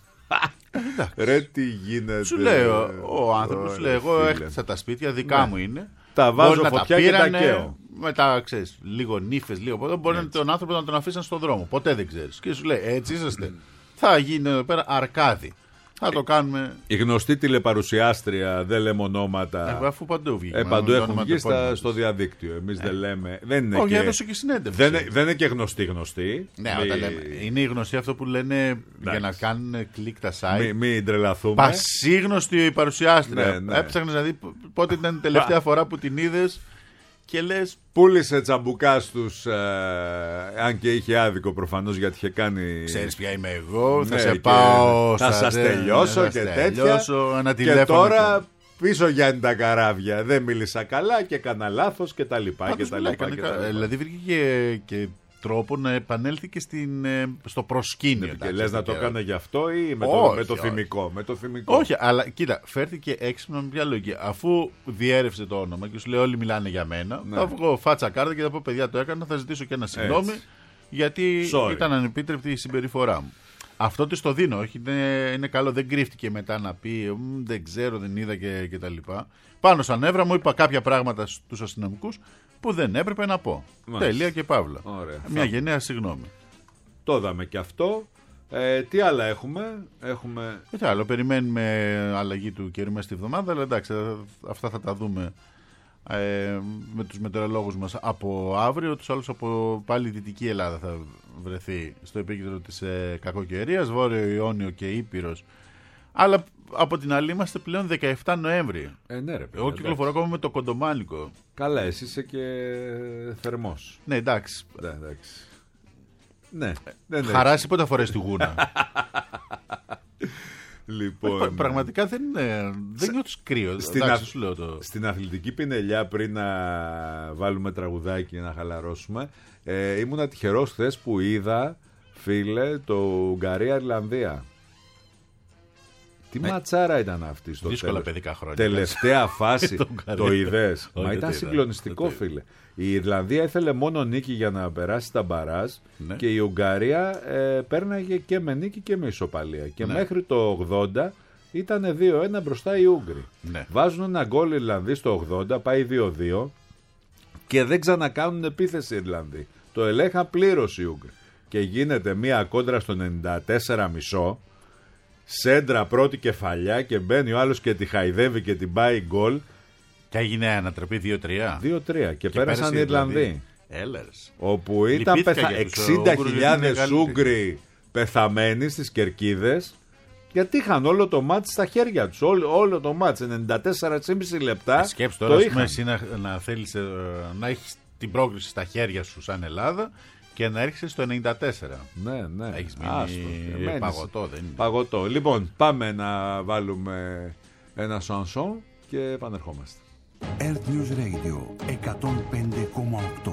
Ρε τι γίνεται. Σου λέει ο, ο άνθρωπος, σου λέει, εγώ έχτισα τα σπίτια, δικά, ναι, μου είναι. Τα βάζω φωτιά τα και τα καίω. Μετά, ξέρεις, λίγο νύφες, λίγο ποτέ, μπορεί έτσι τον άνθρωπο να τον αφήσαν στον δρόμο. Ποτέ δεν ξέρεις. Και σου λέει, έτσι είσαστε. Θα γίνει εδώ πέρα αρκάδι. Θα το κάνουμε. Η γνωστή τηλεπαρουσιάστρια, δεν λέμε ονόματα. Ε, αφού παντού βγει. Ε, παντού έχουν βγει στα, στο διαδίκτυο. Εμείς ε. δεν λέμε. Δεν είναι, όχι, και... έδωσε και συνέντευξη. Δεν, δεν είναι και γνωστή γνωστή. Ναι, μη... όταν λέμε. Είναι η γνωστή αυτό που λένε. Εντάξει. Για να κάνουν κλικ τα site. Μην μη τρελαθούμε. Πασίγνωστη η παρουσιάστρια. Ναι, ναι. Έψαχνες να δει πότε ήταν η τελευταία φορά που την είδες. και λες... Πούλησε τσαμπουκά στους, ε, αν και είχε άδικο προφανώς γιατί είχε κάνει... Ξέρεις ποια είμαι εγώ, θα ναι, σε πάω... Θα σας τελειώσω και τέτοια. Και τώρα πίσω Γιάννη τα καράβια. Δεν μίλησα καλά και έκανα λάθος και τα λοιπά. Και τα λοιπά, και τα λοιπά. Δηλαδή βρήκε και, και τρόπο να επανέλθει και στην, στο προσκήνιο. Ναι, και λες να το έκανε γι' αυτό ή με, όχι, το, με, το θυμικό, με το θυμικό. Όχι, αλλά κοίτα, φέρθηκε έξυπνα με ποια λογική. Αφού διέρευσε το όνομα και σου λέει όλοι μιλάνε για μένα, ναι. θα βγω φάτσα κάρτα και θα πω παιδιά το έκανα, θα ζητήσω και ένα συγγνώμη γιατί Sorry. ήταν ανεπίτρεπτη η συμπεριφορά μου. Αυτό της το δίνω, όχι, είναι, είναι καλό, δεν κρύφτηκε μετά να πει δεν ξέρω, δεν είδα και, και τα λοιπά. Πάνω στα νεύρα μου είπα κάποια πράγματα στους αστυνομικούς που δεν έπρεπε να πω. Μάλιστα. Τέλεια και παύλα. Ωραία. Μια γενναία συγγνώμη. Το είδαμε και αυτό. Ε, τι άλλα έχουμε, έχουμε... Τι άλλο, περιμένουμε αλλαγή του καιρού μέσα στη εβδομάδα, αλλά εντάξει, αυτά θα τα δούμε ε, με τους μετεωρολόγους μας από αύριο. Τους άλλους από πάλι η Δυτική Ελλάδα θα βρεθεί στο επίκεντρο της ε, κακοκαιρίας, Βόρειο Ιόνιο και Ήπειρος. Αλλά από την άλλη είμαστε πλέον δεκαεφτά Νοέμβρη. Ε, ναι, ρε, παιδί, εγώ κυκλοφορώ ακόμα με το κοντομάνικο. Καλά, εσύ είσαι και θερμός. Ναι, εντάξει. Ναι, εντάξει. Ναι, ναι, ναι. Χαράσει πότε φορές τη γούνα. Λοιπόν, πραγματικά δεν, δεν νιώθεις κρύο. Στην, εντάξει, α... σου λέω το... στην αθλητική πινελιά, πριν να βάλουμε τραγουδάκι και να χαλαρώσουμε, ε, ήμουνα τυχερός χθες που είδα, φίλε, το Ουγγαρία-Ιρλανδία. Τι ναι. ματσάρα ήταν αυτή στο δύσκολα τέλος. Παιδικά χρόνια. Τελευταία φάση το είδες. Μα ήταν συγκλονιστικό, φίλε. Η Ιρλανδία ήθελε μόνο νίκη για να περάσει τα μπαράζ, ναι. και η Ουγγαρία ε, πέρναγε και με νίκη και με ισοπαλία. Και ναι. μέχρι το ογδόντα ήταν δύο ένα μπροστά οι Ούγγροι. Ναι. Βάζουν ένα γκολ οι Ιρλανδοί στο ογδόντα, πάει δύο δύο και δεν ξανακάνουν επίθεση οι Ιρλανδοί. Το ελέγχαν πλήρως οι Ούγγροι. Και γίνεται μία κόντρα στο ενενήντα τέσσερα μισό. Σέντρα πρώτη κεφαλιά και μπαίνει ο άλλος και τη χαϊδεύει και την πάει γκολ. Και έγινε ανατροπή δύο τρία. δύο τρία και, και πέρασαν οι Ιρλανδοί. Έλερς. Όπου ήταν πεθα... εξήντα χιλιάδες Ούγγροι πεθαμένοι στις κερκίδες, γιατί είχαν όλο το μάτς στα χέρια τους. Όλο, όλο το μάτς, ενενήντα τέσσερα κόμμα πέντε λεπτά. Σκέψου τώρα, πούμε, εσύ να, να θέλεις να έχεις την πρόκριση στα χέρια σου σαν Ελλάδα και να έρχεσαι στο ενενήντα τέσσερα. Ναι, ναι. Έχεις μείνει παγωτό, δεν είναι. Παγωτό. Λοιπόν, πάμε να βάλουμε ένα σανσόν και επανερχόμαστε. Earth News Radio εκατόν πέντε κόμμα οκτώ.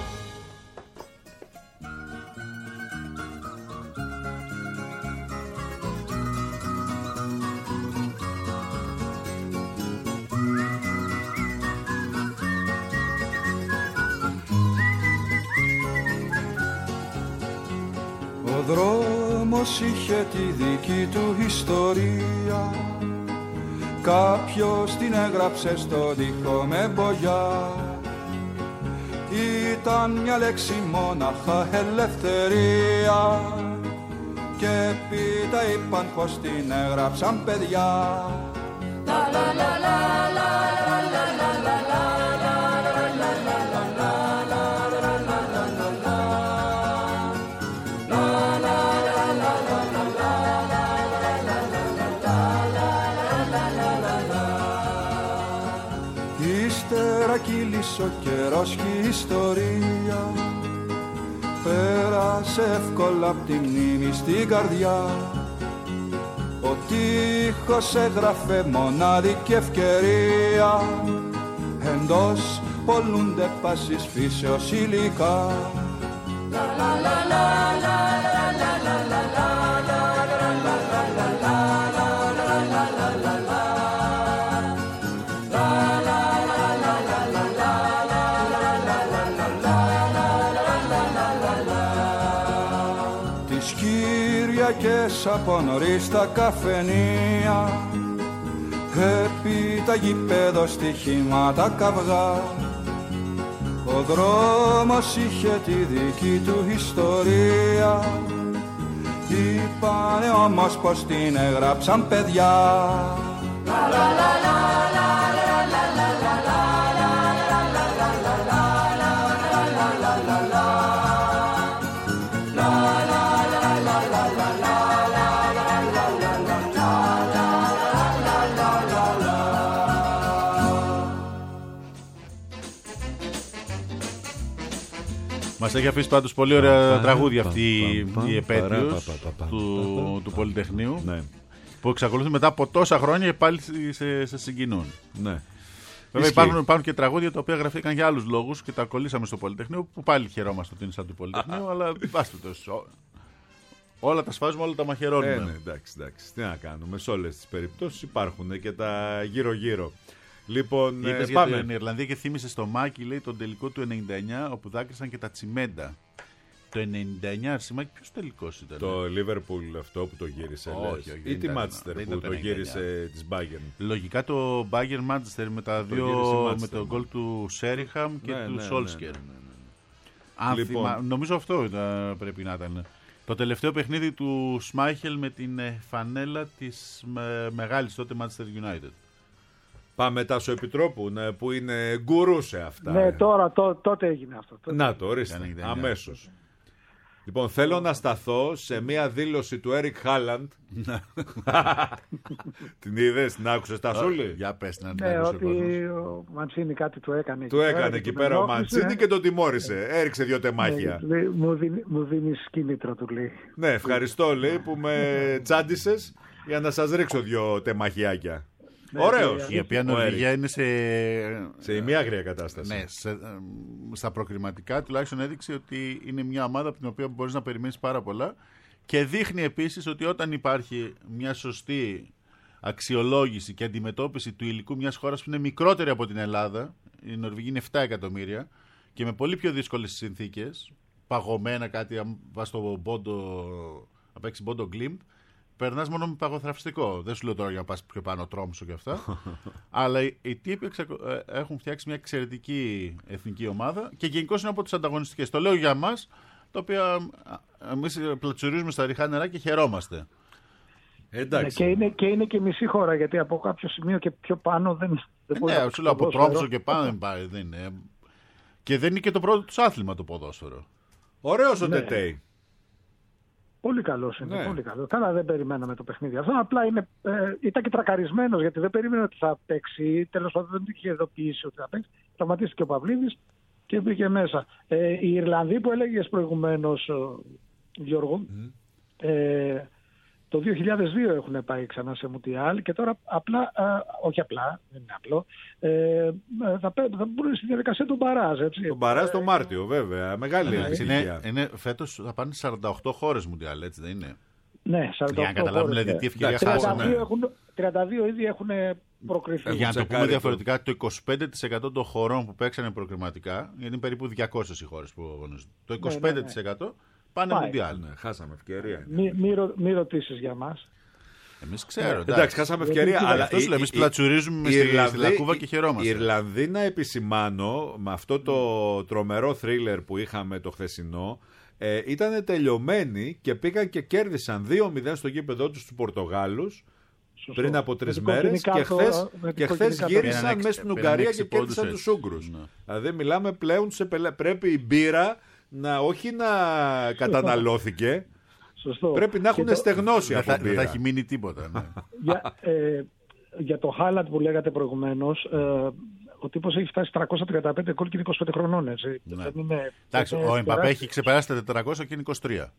Ο δρόμος είχε τη δική του ιστορία, κάποιος την έγραψε στο τοίχο με μπογιά. Ήταν μια λέξη μόναχα, ελευθερία, και έπειτα είπαν πως την έγραψαν παιδιά. Κύλησε ο καιρός και η ιστορία πέρασε εύκολα απ' τη μνήμη στην καρδιά. Ο τείχος έγραφε μονάδικη ευκαιρία, εντός πολλούνται πάσης φύσεως υλικά. Κυριακές από νωρίς τα καφενεία, επί τα γηπέδο στοιχήματα καυγά. Ο δρόμος είχε τη δική του ιστορία, είπανε όμως πως την έγραψαν παιδιά. Μας έχει αφήσει πάντως πολύ ωραία τραγούδια αυτή η επέτειος του, του Πολυτεχνείου, ναι, που εξακολουθεί μετά από τόσα χρόνια και πάλι σε, σε συγκινούν. Ναι. Βέβαια υπάρχουν, υπάρχουν και τραγούδια τα οποία γραφτήκαν για άλλους λόγους και τα κολλήσαμε στο Πολυτεχνείο, που πάλι χαιρόμαστε ότι είναι σαν του Πολυτεχνείου, αλλά βάστε το. Όλα τα σφάζουμε, όλα τα μαχαιρώνουμε. Ε, ναι, εντάξει, εντάξει. Τι να κάνουμε. Σε όλες τις περιπτώσεις υπάρχουν και τα γύρω-γύρω. Λοιπόν, είπες ε, για την Ιρλανδία και θύμισε στο Μάκη, λέει, τον τελικό του ενενήντα εννιά, όπου δάκρυσαν και τα τσιμέντα. Το ενενήντα εννιά, Αρσημάκη, ποιος τελικός ήταν? Το Λίβερπουλ αυτό που το γύρισε, όχι, λες, όχι, ή τη Μάντσεστερ που το, το γύρισε της Bayern? Λογικά το Bayern Μάντσεστερ με τα το δύο, με το γκολ του Σέριχαμ και ναι, του ναι, Σόλσκερ. Ναι, ναι, ναι, ναι. Αν Λοιπόν, θυμά, νομίζω αυτό ήταν, πρέπει να ήταν. Το τελευταίο παιχνίδι του Σμάιχελ με την φανέλα της με, μεγάλης τότε Manchester United. Πάμε Τάσο Επιτρόπου, ναι, που είναι γκουρού σε αυτά. Ναι, τώρα, τό, τότε έγινε αυτό. Τότε. Να το, ορίστε, αμέσως. Λοιπόν, θέλω να σταθώ σε μία δήλωση του Έρικ Χάλαντ. Την είδες, την άκουσες, Τασούλη? Για πες να την ναι, άκουσες. ότι ο Μαντσίνη κάτι του έκανε. Του έκανε εκεί πέρα ο Μαντσίνη και τον τιμώρησε. Έριξε δύο τεμάχια. Ναι, μου, δίνει, μου δίνεις κίνητρο, του λέει. Ναι, ευχαριστώ, λέει, που με τσάντισες για να σας ρίξω δύο τεμαχιάκια. Ναι, ωραίος. Η οποία Νορβηγία είναι σε, σε ημιάγρια κατάσταση. Ναι, σε, στα προκριματικά τουλάχιστον έδειξε ότι είναι μια ομάδα από την οποία μπορείς να περιμένεις πάρα πολλά, και δείχνει επίσης ότι όταν υπάρχει μια σωστή αξιολόγηση και αντιμετώπιση του υλικού μιας χώρας που είναι μικρότερη από την Ελλάδα, η Νορβηγία είναι επτά εκατομμύρια και με πολύ πιο δύσκολες συνθήκες, παγωμένα κάτι, αν πας στο Πόντο, να παίξει Πόντο Γκλίμπ, περνάς μόνο με παγοθραυστικό. Δεν σου λέω τώρα για να πας πιο πάνω Τρόμσο και αυτά. Αλλά οι, οι τύποι έχουν φτιάξει μια εξαιρετική εθνική ομάδα και γενικώς είναι από τις ανταγωνιστικές. Το λέω για μας, τα οποία εμείς πλατσουρίζουμε στα ριχά νερά και χαιρόμαστε. Εντάξει. Ναι, και, είναι, και είναι και μισή χώρα, γιατί από κάποιο σημείο και πιο πάνω δεν, δεν ε, μπορεί ναι, να σου λέω από Τρόμσο και πάνω δεν πάει. Δεν είναι. Και δεν είναι και το πρώτο τους άθλημα το ποδόσφαιρο. Ωραίος ο ναι. Τετέι. Πολύ καλό είναι. Ναι. Πολύ καλό. Καλά, δεν περιμέναμε το παιχνίδι αυτό. Απλά είναι, ε, ήταν και τρακαρισμένος, γιατί δεν περίμενε ότι θα παίξει. Τέλος πάντων, δεν είχε ειδοποιήσει ότι θα παίξει. Τραυματίστηκε ο Παυλίδης και μπήκε μέσα. Ε, οι Ιρλανδοί που έλεγες προηγουμένως, Γιώργο, mm. ε, το δύο χιλιάδες δύο έχουν πάει ξανά σε Μουντιάλ και τώρα απλά, ε, όχι απλά, δεν είναι απλό, ε, θα, θα μπουν στη διαδικασία του μπαράζ. Έτσι. Το μπαράζ το Μάρτιο, βέβαια. Μεγάλη ε, είναι, είναι, φέτος θα πάνε σαράντα οκτώ χώρες Μουντιάλ, έτσι δεν είναι? Ναι, σαράντα οκτώ. Για να καταλάβουμε δηλαδή τι ευκαιρία χάσανε. τριάντα δύο ήδη έχουν προκριθεί. Για να το πούμε διαφορετικά, το είκοσι πέντε τοις εκατό των χωρών που παίξανε προκριματικά, γιατί είναι περίπου διακόσιες οι χώρες που αγωνίζονται, το είκοσι πέντε τοις εκατό ναι, ναι, ναι. πάνε Μουντιάλ. Ναι, χάσαμε ευκαιρία. Μην μη, μη ρωτήσεις για μας. Εμείς ξέρω. Εντάξει, εντάξει, χάσαμε ευκαιρία. Αλλά εμείς πλατσουρίζουμε στη Λακκούβα και χαιρόμαστε. Οι Ιρλανδοί, να επισημάνω, με αυτό το τρομερό θρίλερ που είχαμε το χθεσινό, ε, ήταν τελειωμένοι και πήγαν και κέρδισαν δύο μηδέν στο γήπεδό τους τους Πορτογάλους. Σωστό. Πριν από τρεις μέρες και χθες, και χθες γύρισαν μέσα στην Ουγγαρία και κέρδισαν τους Ούγγρους. Ναι. Δηλαδή μιλάμε πλέον σε πελα... πρέπει η μπύρα να όχι να καταναλώθηκε. Σωστό. Πρέπει να έχουν το... στεγνώσει από μπύρα. Δεν θα έχει μείνει τίποτα. Ναι. για, ε, για το Χάλαντ που λέγατε προηγουμένως, ε, ο τύπος έχει φτάσει τριακόσια τριάντα πέντε γκολ και είναι είκοσι πέντε χρονών. Έτσι. Ναι. Είναι, εντάξει, ο Εμπαπέ έχει ξεπεράσει τα τετρακόσια και είναι είκοσι τρία.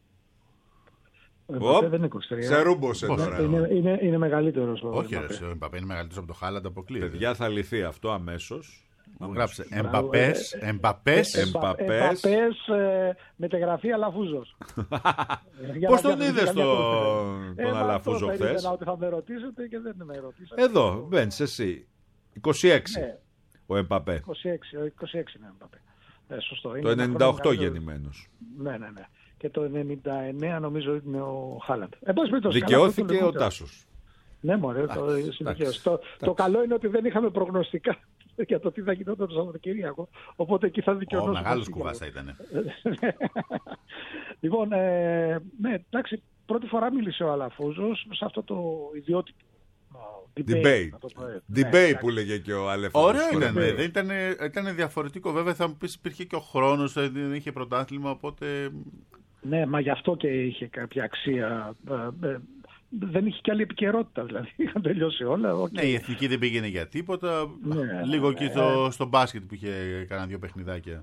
Ο δεν είναι είκοσι τρία. Σε ρούμποσε τώρα. Είναι, είναι, είναι μεγαλύτερος. Όχι, ρε, ο Εμπαπέ είναι μεγαλύτερος από το Χάλαντ, αποκλείεται. Παιδιά, θα λυθεί αυτό αμέσως. Μου γράψε Εμπαπές, Εμπαπές, Εμπαπές μεταγραφή Αλαφούζος. Πώς τον είδες τον Αλαφούζο χθες? Περίμενα ότι θα με ρωτήσετε και δεν με ρωτήσατε. Εδώ, μπαίνεις εσύ. είκοσι έξι ο Εμπαπέ. είκοσι έξι είναι ο Εμπαπέ. Σωστό. Το ενενήντα οκτώ γεννημένος. Ναι, ναι, ναι. Και το ενενήντα εννέα νομίζω είναι ο Χάλαντ. Δικαιώθηκε ο Τάσος. Ναι, μωρέ, το, το, το καλό είναι ότι δεν είχαμε προγνωστικά για το τι θα γινόταν το Σαββατοκύριακο, οπότε εκεί θα δικαιωνόταν. Ο μεγάλος κουβάς θα ήταν. Λοιπόν, ε, ναι, εντάξει, πρώτη φορά μίλησε ο Αλαφούζος σε αυτό το ιδιότυπο debate. Debate που λέγε και ο Αλέφαντος. Ωραίο ήταν, δεν ήταν, ήταν διαφορετικό. Βέβαια θα μου πεις υπήρχε και ο χρόνος, δεν είχε πρωτάθλημα, οπότε... Ναι, μα γι' αυτό και είχε κάποια αξία. Δεν είχε και άλλη επικαιρότητα, δηλαδή. Είχαν τελειώσει όλα. Okay. Ναι, η εθνική δεν πήγαινε για τίποτα. Ναι, Λίγο ναι, εκεί στο, στο μπάσκετ που είχε κανένα δύο παιχνιδάκια.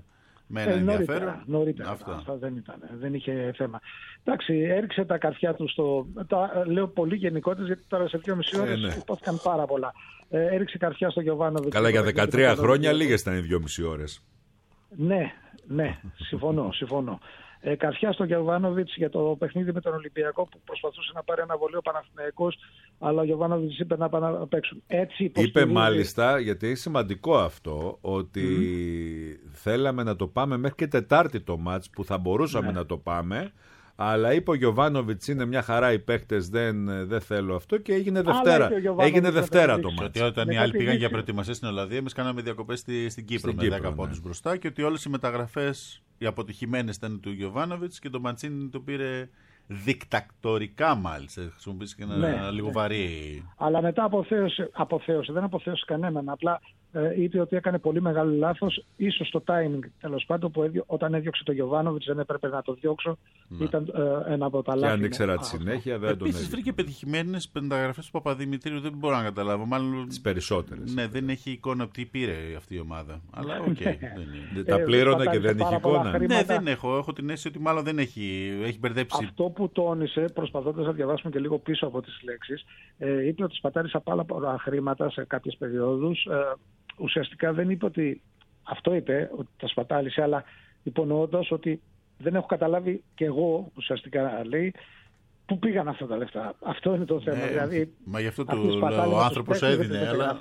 Με ένα ε, ενδιαφέρον. Νωρίτερα, νωρίτερα. Αυτά. Αυτά δεν ήταν, δεν είχε θέμα. Εντάξει, έριξε τα καρφιά του στο. Τα, λέω πολύ γενικότερες, γιατί τώρα σε δυόμιση ώρες ε, ναι. υπόθηκαν πάρα πολλά. Ε, έριξε καρφιά στο Γιοβάνοβιτς. Καλά, για δεκατρία χρόνια λίγες ήταν οι δυόμιση ώρες. Ναι, ναι, συμφωνώ, συμφωνώ. Ε, καρφιά στο Γιοβάνοβιτς για το παιχνίδι με τον Ολυμπιακό που προσπαθούσε να πάρει ένα βολείο ο Παναθηναϊκός, αλλά ο Γιοβάνοβιτς είπε να πάνε να παίξουν. Έτσι είπε μάλιστα, γιατί είναι σημαντικό αυτό, ότι mm. θέλαμε να το πάμε μέχρι και Τετάρτη το μάτς που θα μπορούσαμε ναι. να το πάμε. Αλλά είπε ο Γιοβάνοβιτς είναι μια χαρά οι παίκτες, δεν, δεν θέλω αυτό και έγινε Δευτέρα. Έγινε Δευτέρα το μάτς. Ότι όταν οι άλλοι πήγαν για προετοιμασία στην Ολλανδία, εμείς κάναμε διακοπές στη, στην Κύπρο στην με Κύπρο, δέκα πόντους ναι. μπροστά και ότι όλες οι μεταγραφές, οι αποτυχημένες ήταν του Γιοβάνοβιτς και το Μαντσίνι το πήρε δικτακτορικά μάλιστα. Χρησιμοποιήσει και ένα ναι, λίγο ναι. βαρύ. Αλλά μετά αποθέωσε, αποθέωσε δεν αποθέωσε κανέναν. Απλά ε, είπε ότι έκανε πολύ μεγάλο λάθος. Ίσως το timing τέλος πάντων που έδιο, όταν έδιωξε το Γιοβάνοβιτς δεν έπρεπε να το διώξω. Ναι. Ήταν ε, ένα από τα λάθη. Και αν ήξερα τη συνέχεια δεν τον Επίσης βρήκε πετυχημένες πενταγραφές του Παπαδημητρίου. Δεν μπορώ να καταλάβω. Μάλλον τις περισσότερες. Ναι, δεν έχει εικόνα τι πήρε αυτή η ομάδα. Αλλά οκ. Okay, δεν τα πλήρωνα και δεν έχει εικόνα. Ναι, δεν έχω. Έχω την αίσθηση ότι μάλλον δεν έχει, έχει μπερδέψει. Αυτό που τόνισε, προσπαθώντας να διαβάσουμε και λίγο πίσω από τις λέξεις, ε, είπε ότι σπατάρισα πάρα πολλά χρήματα σε κάποιες περιόδους. Ε, ουσιαστικά δεν είπε ότι, αυτό είπε, ότι τα σπατάλησε, αλλά υπονοώντας ότι δεν έχω καταλάβει κι εγώ, ουσιαστικά λέει, πού πήγαν αυτά τα λεφτά. Αυτό είναι το θέμα. Ναι, δηλαδή, μα γι' αυτό το, ο άνθρωπος έδινε, αλλά...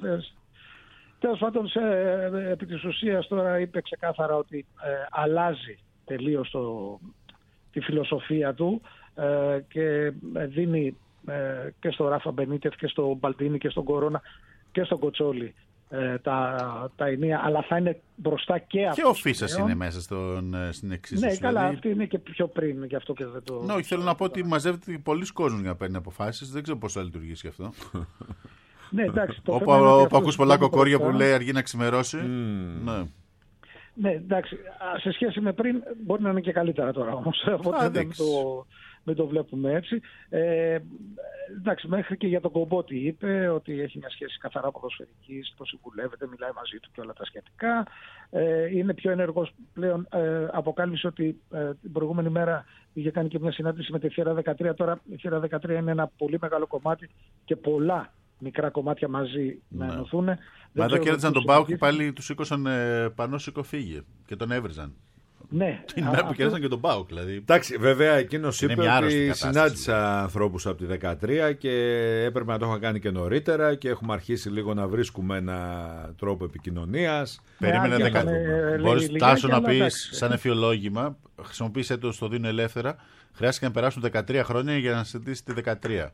Τέλος πάντων, σε, επί της ουσίας τώρα είπε ξεκάθαρα ότι ε, αλλάζει τελείως το, τη φιλοσοφία του ε, και δίνει ε, και στο Ράφα Μπενίτεφ και στο Μπαλτίνι και στον Κορώνα και στον Κοτσόλη ε, τα, τα ενία, αλλά θα είναι μπροστά και αυτός. Και ο Φίσας είναι μέσα στον, στην εξίσωση. Ναι, καλά, δηλαδή... αυτή είναι και πιο πριν, γι' αυτό και δεν το... Ναι, όχι, θέλω να πω ότι μαζεύεται πολλοί κόσμος για να παίρνει αποφάσεις, δεν ξέρω πώς θα λειτουργήσει αυτό. Ναι, εντάξει. Το Όπου ακούς πολλά κοκόρια που λέει αργεί να ξημερώσει. Mm. Ναι. Ναι, εντάξει. Σε σχέση με πριν μπορεί να είναι και καλύτερα τώρα όμως. Οπότε δεν το, δεν το βλέπουμε έτσι. Ε, εντάξει, μέχρι και για τον Κομπότη είπε ότι έχει μια σχέση καθαρά ποδοσφαιρικής, το συμβουλεύεται, μιλάει μαζί του και όλα τα σχετικά. Ε, είναι πιο ενεργός πλέον. Ε, αποκάλυψε ότι ε, την προηγούμενη μέρα είχε κάνει και μια συνάντηση με τη Θύρα δεκατρία. Τώρα η Θύρα δεκατρία είναι ένα πολύ μεγάλο κομμάτι και πολλά μικρά κομμάτια μαζί ναι. να ενωθούν. Μα εδώ κέρδισαν τον Πάο και πάλι τους σήκωσαν ε, πανώ σηκωφίγε και τον έβριζαν. Ναι. Την ημέρα που κέρδισαν και τον Πάο, δηλαδή. Εντάξει, βέβαια εκείνος είπε ότι συνάντησα ανθρώπους από τη δεκατρία και έπρεπε να το είχα κάνει και νωρίτερα και έχουμε αρχίσει λίγο να βρίσκουμε ένα τρόπο επικοινωνίας. Περίμενε δεκατρία. Μπορείς Τάσο να πεις σαν εφιολόγημα, χρησιμοποίησέ το στο δίνω ελεύθερα, χρειάστηκε να περάσουν δεκατρία χρόνια για να συζητήσει τη δεκατρία.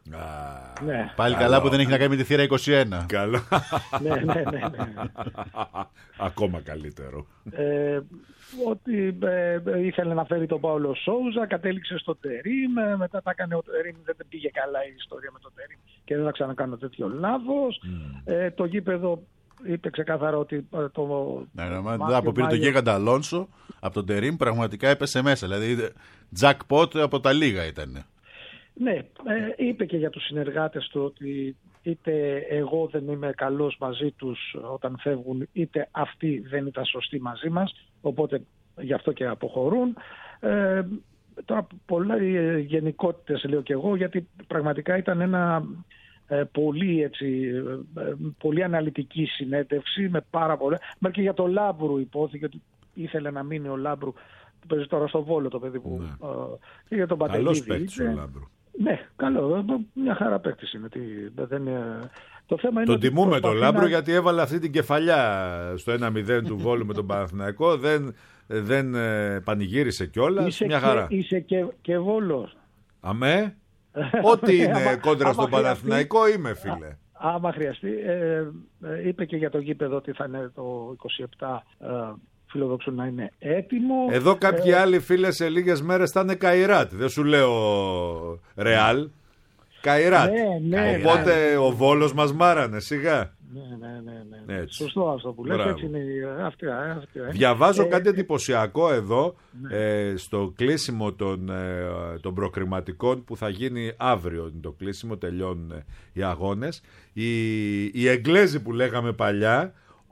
Ah, ναι. Πάλι καλό. Καλά που δεν έχει να κάνει με τη θύρα είκοσι ένα. Καλό. ναι, ναι, ναι, ναι. Ακόμα καλύτερο. Ε, ότι ε, ήθελε να φέρει τον Πάολο Σόουζα, κατέληξε στο Τερίμ, μετά τα έκανε ο Τερίμ, δεν πήγε καλά η ιστορία με τον Τερίμ και δεν θα ξανακάνω τέτοιο λάθος. Mm. Ε, το γήπεδο είπε ξεκάθαρα ότι το... Ναι, ναι, μετά από πήρε το γίγαντα Αλόνσο από τον Τερίμ πραγματικά έπεσε μέσα, δηλαδή jackpot από τα λίγα ήταν. Ναι, ε, είπε και για τους συνεργάτες του ότι είτε εγώ δεν είμαι καλός μαζί τους όταν φεύγουν, είτε αυτοί δεν ήταν σωστοί μαζί μας, οπότε γι' αυτό και αποχωρούν. Ε, τώρα πολλά γενικότητες λέω και εγώ, γιατί πραγματικά ήταν ένα ε, πολύ, έτσι, ε, πολύ αναλυτική συνέντευξη με πάρα πολλά. Μα και για το Λάμπρου υπόθηκε ότι ήθελε να μείνει ο Λάμπρου, που παίζει τώρα στο Βόλο το παιδί που... Ναι. Ε, και για τον Πατελίδη. Καλός παίκτης ο Λάμπρου. Ναι, καλό. Μια χαρά παίκτης είναι. Τι, δεν, το θέμα είναι τον τιμούμε τον Λάμπρο να... γιατί έβαλε αυτή την κεφαλιά στο ένα μηδέν του Βόλου με τον Παναθηναϊκό. Δεν, δεν ε, πανηγύρισε κιόλας. Μια χαρά. Και, είσαι και, και Βόλος. Αμέ. Ό,τι είναι κόντρα στον Παναθηναϊκό είμαι, φίλε. Α, άμα χρειαστεί. Ε, ε, είπε και για το γήπεδο ότι θα είναι το είκοσι επτά. Ε, φιλοδοξούν να είναι έτοιμο. Εδώ κάποιοι ε... άλλοι φίλε σε λίγες μέρες θα είναι Καϊράτ. Δεν σου λέω Ρεάλ. Καϊράτ. Ναι, ναι, οπότε ναι, ναι. ο Βόλος μας μάρανε σιγά. Ναι, ναι, ναι, ναι. Έτσι. Σωστό αυτό που λέτε. Έτσι είναι αυτή, αυτή, Διαβάζω ε, κάτι εντυπωσιακό εδώ ναι. ε, στο κλείσιμο των, ε, των προκριματικών που θα γίνει αύριο. Το κλείσιμο, τελειώνουν οι αγώνες. Οι, οι Εγγλέζοι που λέγαμε παλιά,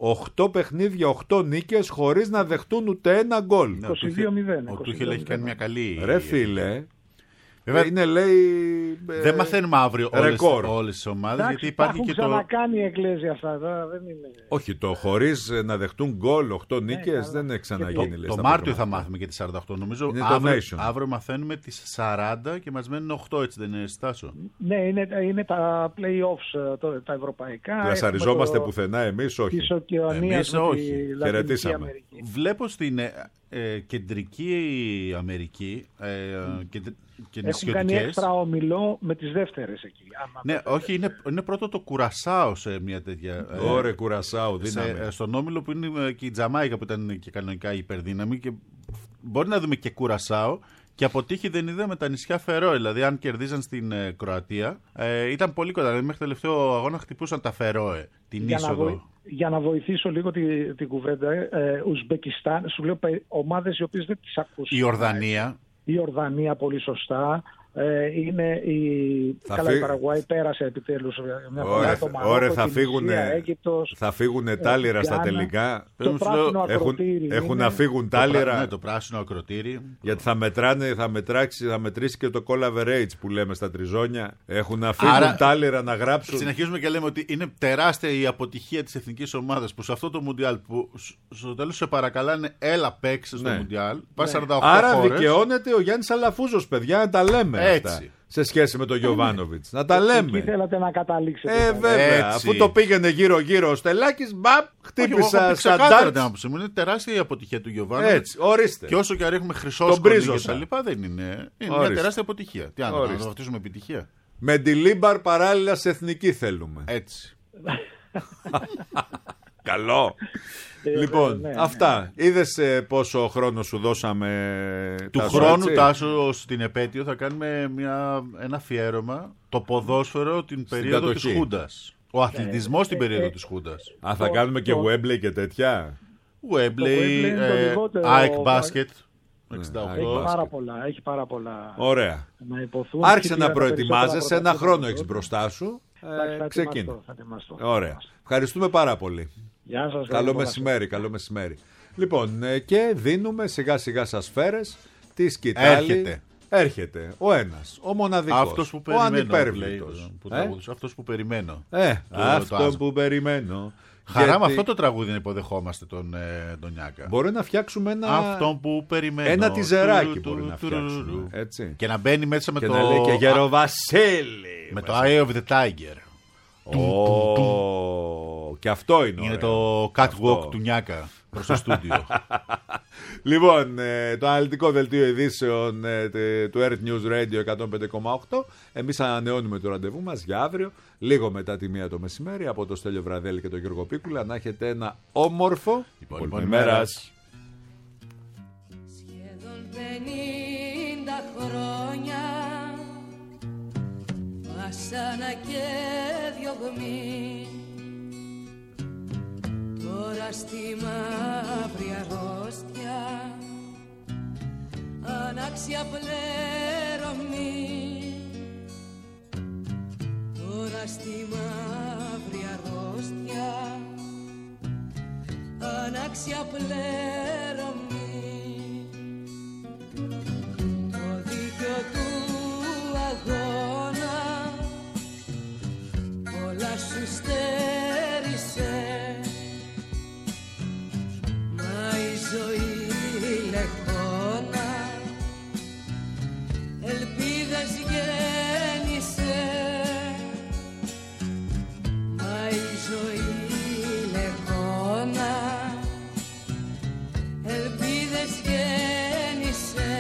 οκτώ παιχνίδια, οκτώ νίκες χωρίς να δεχτούν ούτε ένα γκολ. είκοσι δύο μηδέν. Ο Τούχελ έχει κάνει μια καλή. Ρε φίλε. Βέβαια, είναι, λέει, δεν μαθαίνουμε αύριο όλες τις ομάδες, γιατί υπάρχει και το... να κάνει η Εκκλέσια αυτά, δεν είναι... Όχι, το χωρίς να δεχτούν γκολ οκτώ νίκες ναι, δεν έχει ξαναγίνει. Το, το Μάρτιο θα μάθουμε και τις σαράντα οκτώ, νομίζω. Αύριο, αύριο μαθαίνουμε τις σαράντα και μας μένουν οκτώ, έτσι δεν είναι, Στάσο? Ναι, είναι, είναι τα play-offs, το, τα ευρωπαϊκά. Πλασαριζόμαστε το... πουθενά, εμείς όχι. Εμείς όχι. Χαιρετήσαμε. Βλέπω στην ε, κεντρική Αμερική ε, και, και έχουν κάνει έξτρα όμιλο με τις δεύτερες εκεί. Ναι, όχι, είναι, είναι πρώτο το Κουρασάο σε μια τέτοια... Ωραία, ε, Κουρασάο, δύναμη. Σε, στον όμιλο που είναι και η Τζαμάικα που ήταν και κανονικά υπερδύναμη και μπορεί να δούμε και Κουρασάο και από τύχη δεν είδα με τα νησιά Φερόε. Δηλαδή, αν κερδίζαν στην ε, Κροατία, ε, ήταν πολύ κοντά. Δηλαδή, μέχρι τελευταίο αγώνα χτυπούσαν τα Φερόε, την για είσοδο. Να βοη... Για να βοηθήσω λίγο την τη κουβέντα, ε, Ουσμπεκιστάν, σου λέω ομάδες οι οποίες δεν τις ακούσουν. Η Ορδανία. Η Ορδανία, πολύ σωστά. Ε, είναι η... Θα Καλά, φύ... η Παραγουάη πέρασε επιτέλους μια φορά το Μαρόκο, θα φύγουν θα φύγουν τάλιρα στα τελικά. Το πράσινο έχουν, έχουν να φύγουν τάλιρα. Ναι, το πράσινο ακροτήρι. Γιατί θα μετράνε, θα, μετράξει, θα μετρήσει και το call average που λέμε στα τριζόνια. Έχουν να φύγουν Άρα, τάλιρα να γράψουν. Συνεχίζουμε και λέμε ότι είναι τεράστια η αποτυχία της εθνικής ομάδας που σε αυτό το Μουντιάλ που στο τέλος σε παρακαλάνε έλα παίξε στο ναι. Μουντιάλ. Ναι. Άρα χώρες. Δικαιώνεται ο Γιάννης Αλαφούζος, παιδιά, να τα λέμε. Έτσι. Αυτά, σε σχέση με τον Γιοβάνοβιτς. Να τα λέμε. Εκεί θέλατε να καταλήξετε. Ε, βέβαια. Έτσι. Αφού το πήγαινε γύρω-γύρω ο Στελάκης, μπαπ, χτύπησα στα ντάρτς. Είναι τεράστια η αποτυχία του Γιοβάνοβιτς. Έτσι, ορίστε. Και όσο και αν έχουμε χρυσόσκονη και τα λοιπά, δεν είναι. Είναι μια τεράστια αποτυχία. Τι άλλο, να το βαφτίσουμε επιτυχία. Με τη Λίμπαρ παράλληλα σε εθνική θέλουμε. Έτσι. Καλό. Ε, λοιπόν, ναι, ναι, αυτά. Ναι. Είδες ε, πόσο χρόνο σου δώσαμε. Του τάσο, χρόνου, έτσι? Τάσο, στην επέτειο θα κάνουμε μια, ένα αφιέρωμα. Το ποδόσφαιρο την στην περίοδο κατοχή. Της Χούντας. Ο αθλητισμός στην ε, περίοδο ε, της Χούντας. Α, θα το, κάνουμε και Wembley και τέτοια. Wembley, ΑΕΚ Μπάσκετ. Έχει πάρα πολλά, έχει πάρα πολλά. Ωραία. Να υποθούν. Άρχισε να προετοιμάζεσαι. Ένα χρόνο έχεις μπροστά σου. Ε, Ξεκίνη. Ωραία. Ευχαριστούμε πάρα πολύ. Γεια σας, καλό μεσημέρι, καλό μεσημέρι. Λοιπόν, και δίνουμε σιγά σιγά σας σφαίρες τη σκητάλη. Έρχεται. Έρχεται ο ένας, ο μοναδικός, αυτός που περιμένω, ο ανυπέρβλητος. Ε? Αυτός που περιμένω. Ε, το, αυτό το που περιμένω. Χαρά γιατί... με αυτό το τραγούδι να υποδεχόμαστε τον, ε, τον Νιάκα. Μπορεί να φτιάξουμε ένα. Αυτόν που περιμένω. Ένα τιζεράκι του, μπορεί του, να φτιάξουμε. Έτσι. Και να μπαίνει μέσα με και το. Και να λέει και Γεροβασίλη. Με το Eye of the Tiger. Oh, και αυτό είναι. Είναι το catwalk του Νιάκα προς το στούντιο. Λοιπόν, το αναλυτικό δελτίο ειδήσεων του Earth News Radio εκατόν πέντε κόμμα οκτώ. Εμείς ανανεώνουμε το ραντεβού μας για αύριο, λίγο μετά τη μία το μεσημέρι, από το Στέλιο Βραδέλη και τον Γιώργο Πίκουλα. Να έχετε ένα όμορφο υπόλοιπο ημέρας. Σχεδόν πενήντα χρόνια βασάνα και διωγμή, τώρα στη μαύρη αρρώστια ανάξια πλέρωμη, τώρα στη μαύρη αρρώστια ανάξια πλέρωμη, το δίκαιο του αγώνα όλα σου στέρισε, μα η ζωή λεχόνα ελπίδες γέννησε, μα η ζωή λεχόνα ελπίδες γέννησε,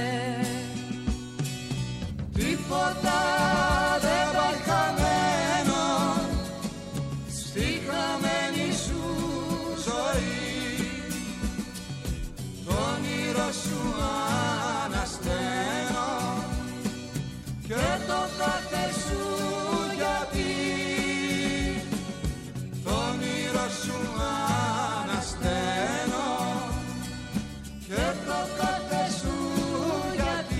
τίποτα δεν πάει χαμένο στη χαμένη σου ζωή, το όνειρο σου ανασταίνω και το κάθε σου γιατί, το όνειρο σου ανασταίνω και το κάθε σου γιατί.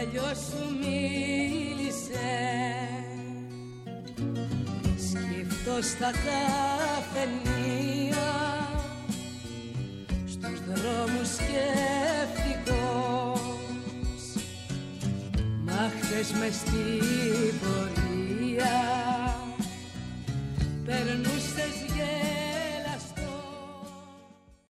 παλιό σου μίλησε. Σκύφτος στα καφενεία, στους δρόμους σκέφτικος, μα χθες μες στην πορεία περνούν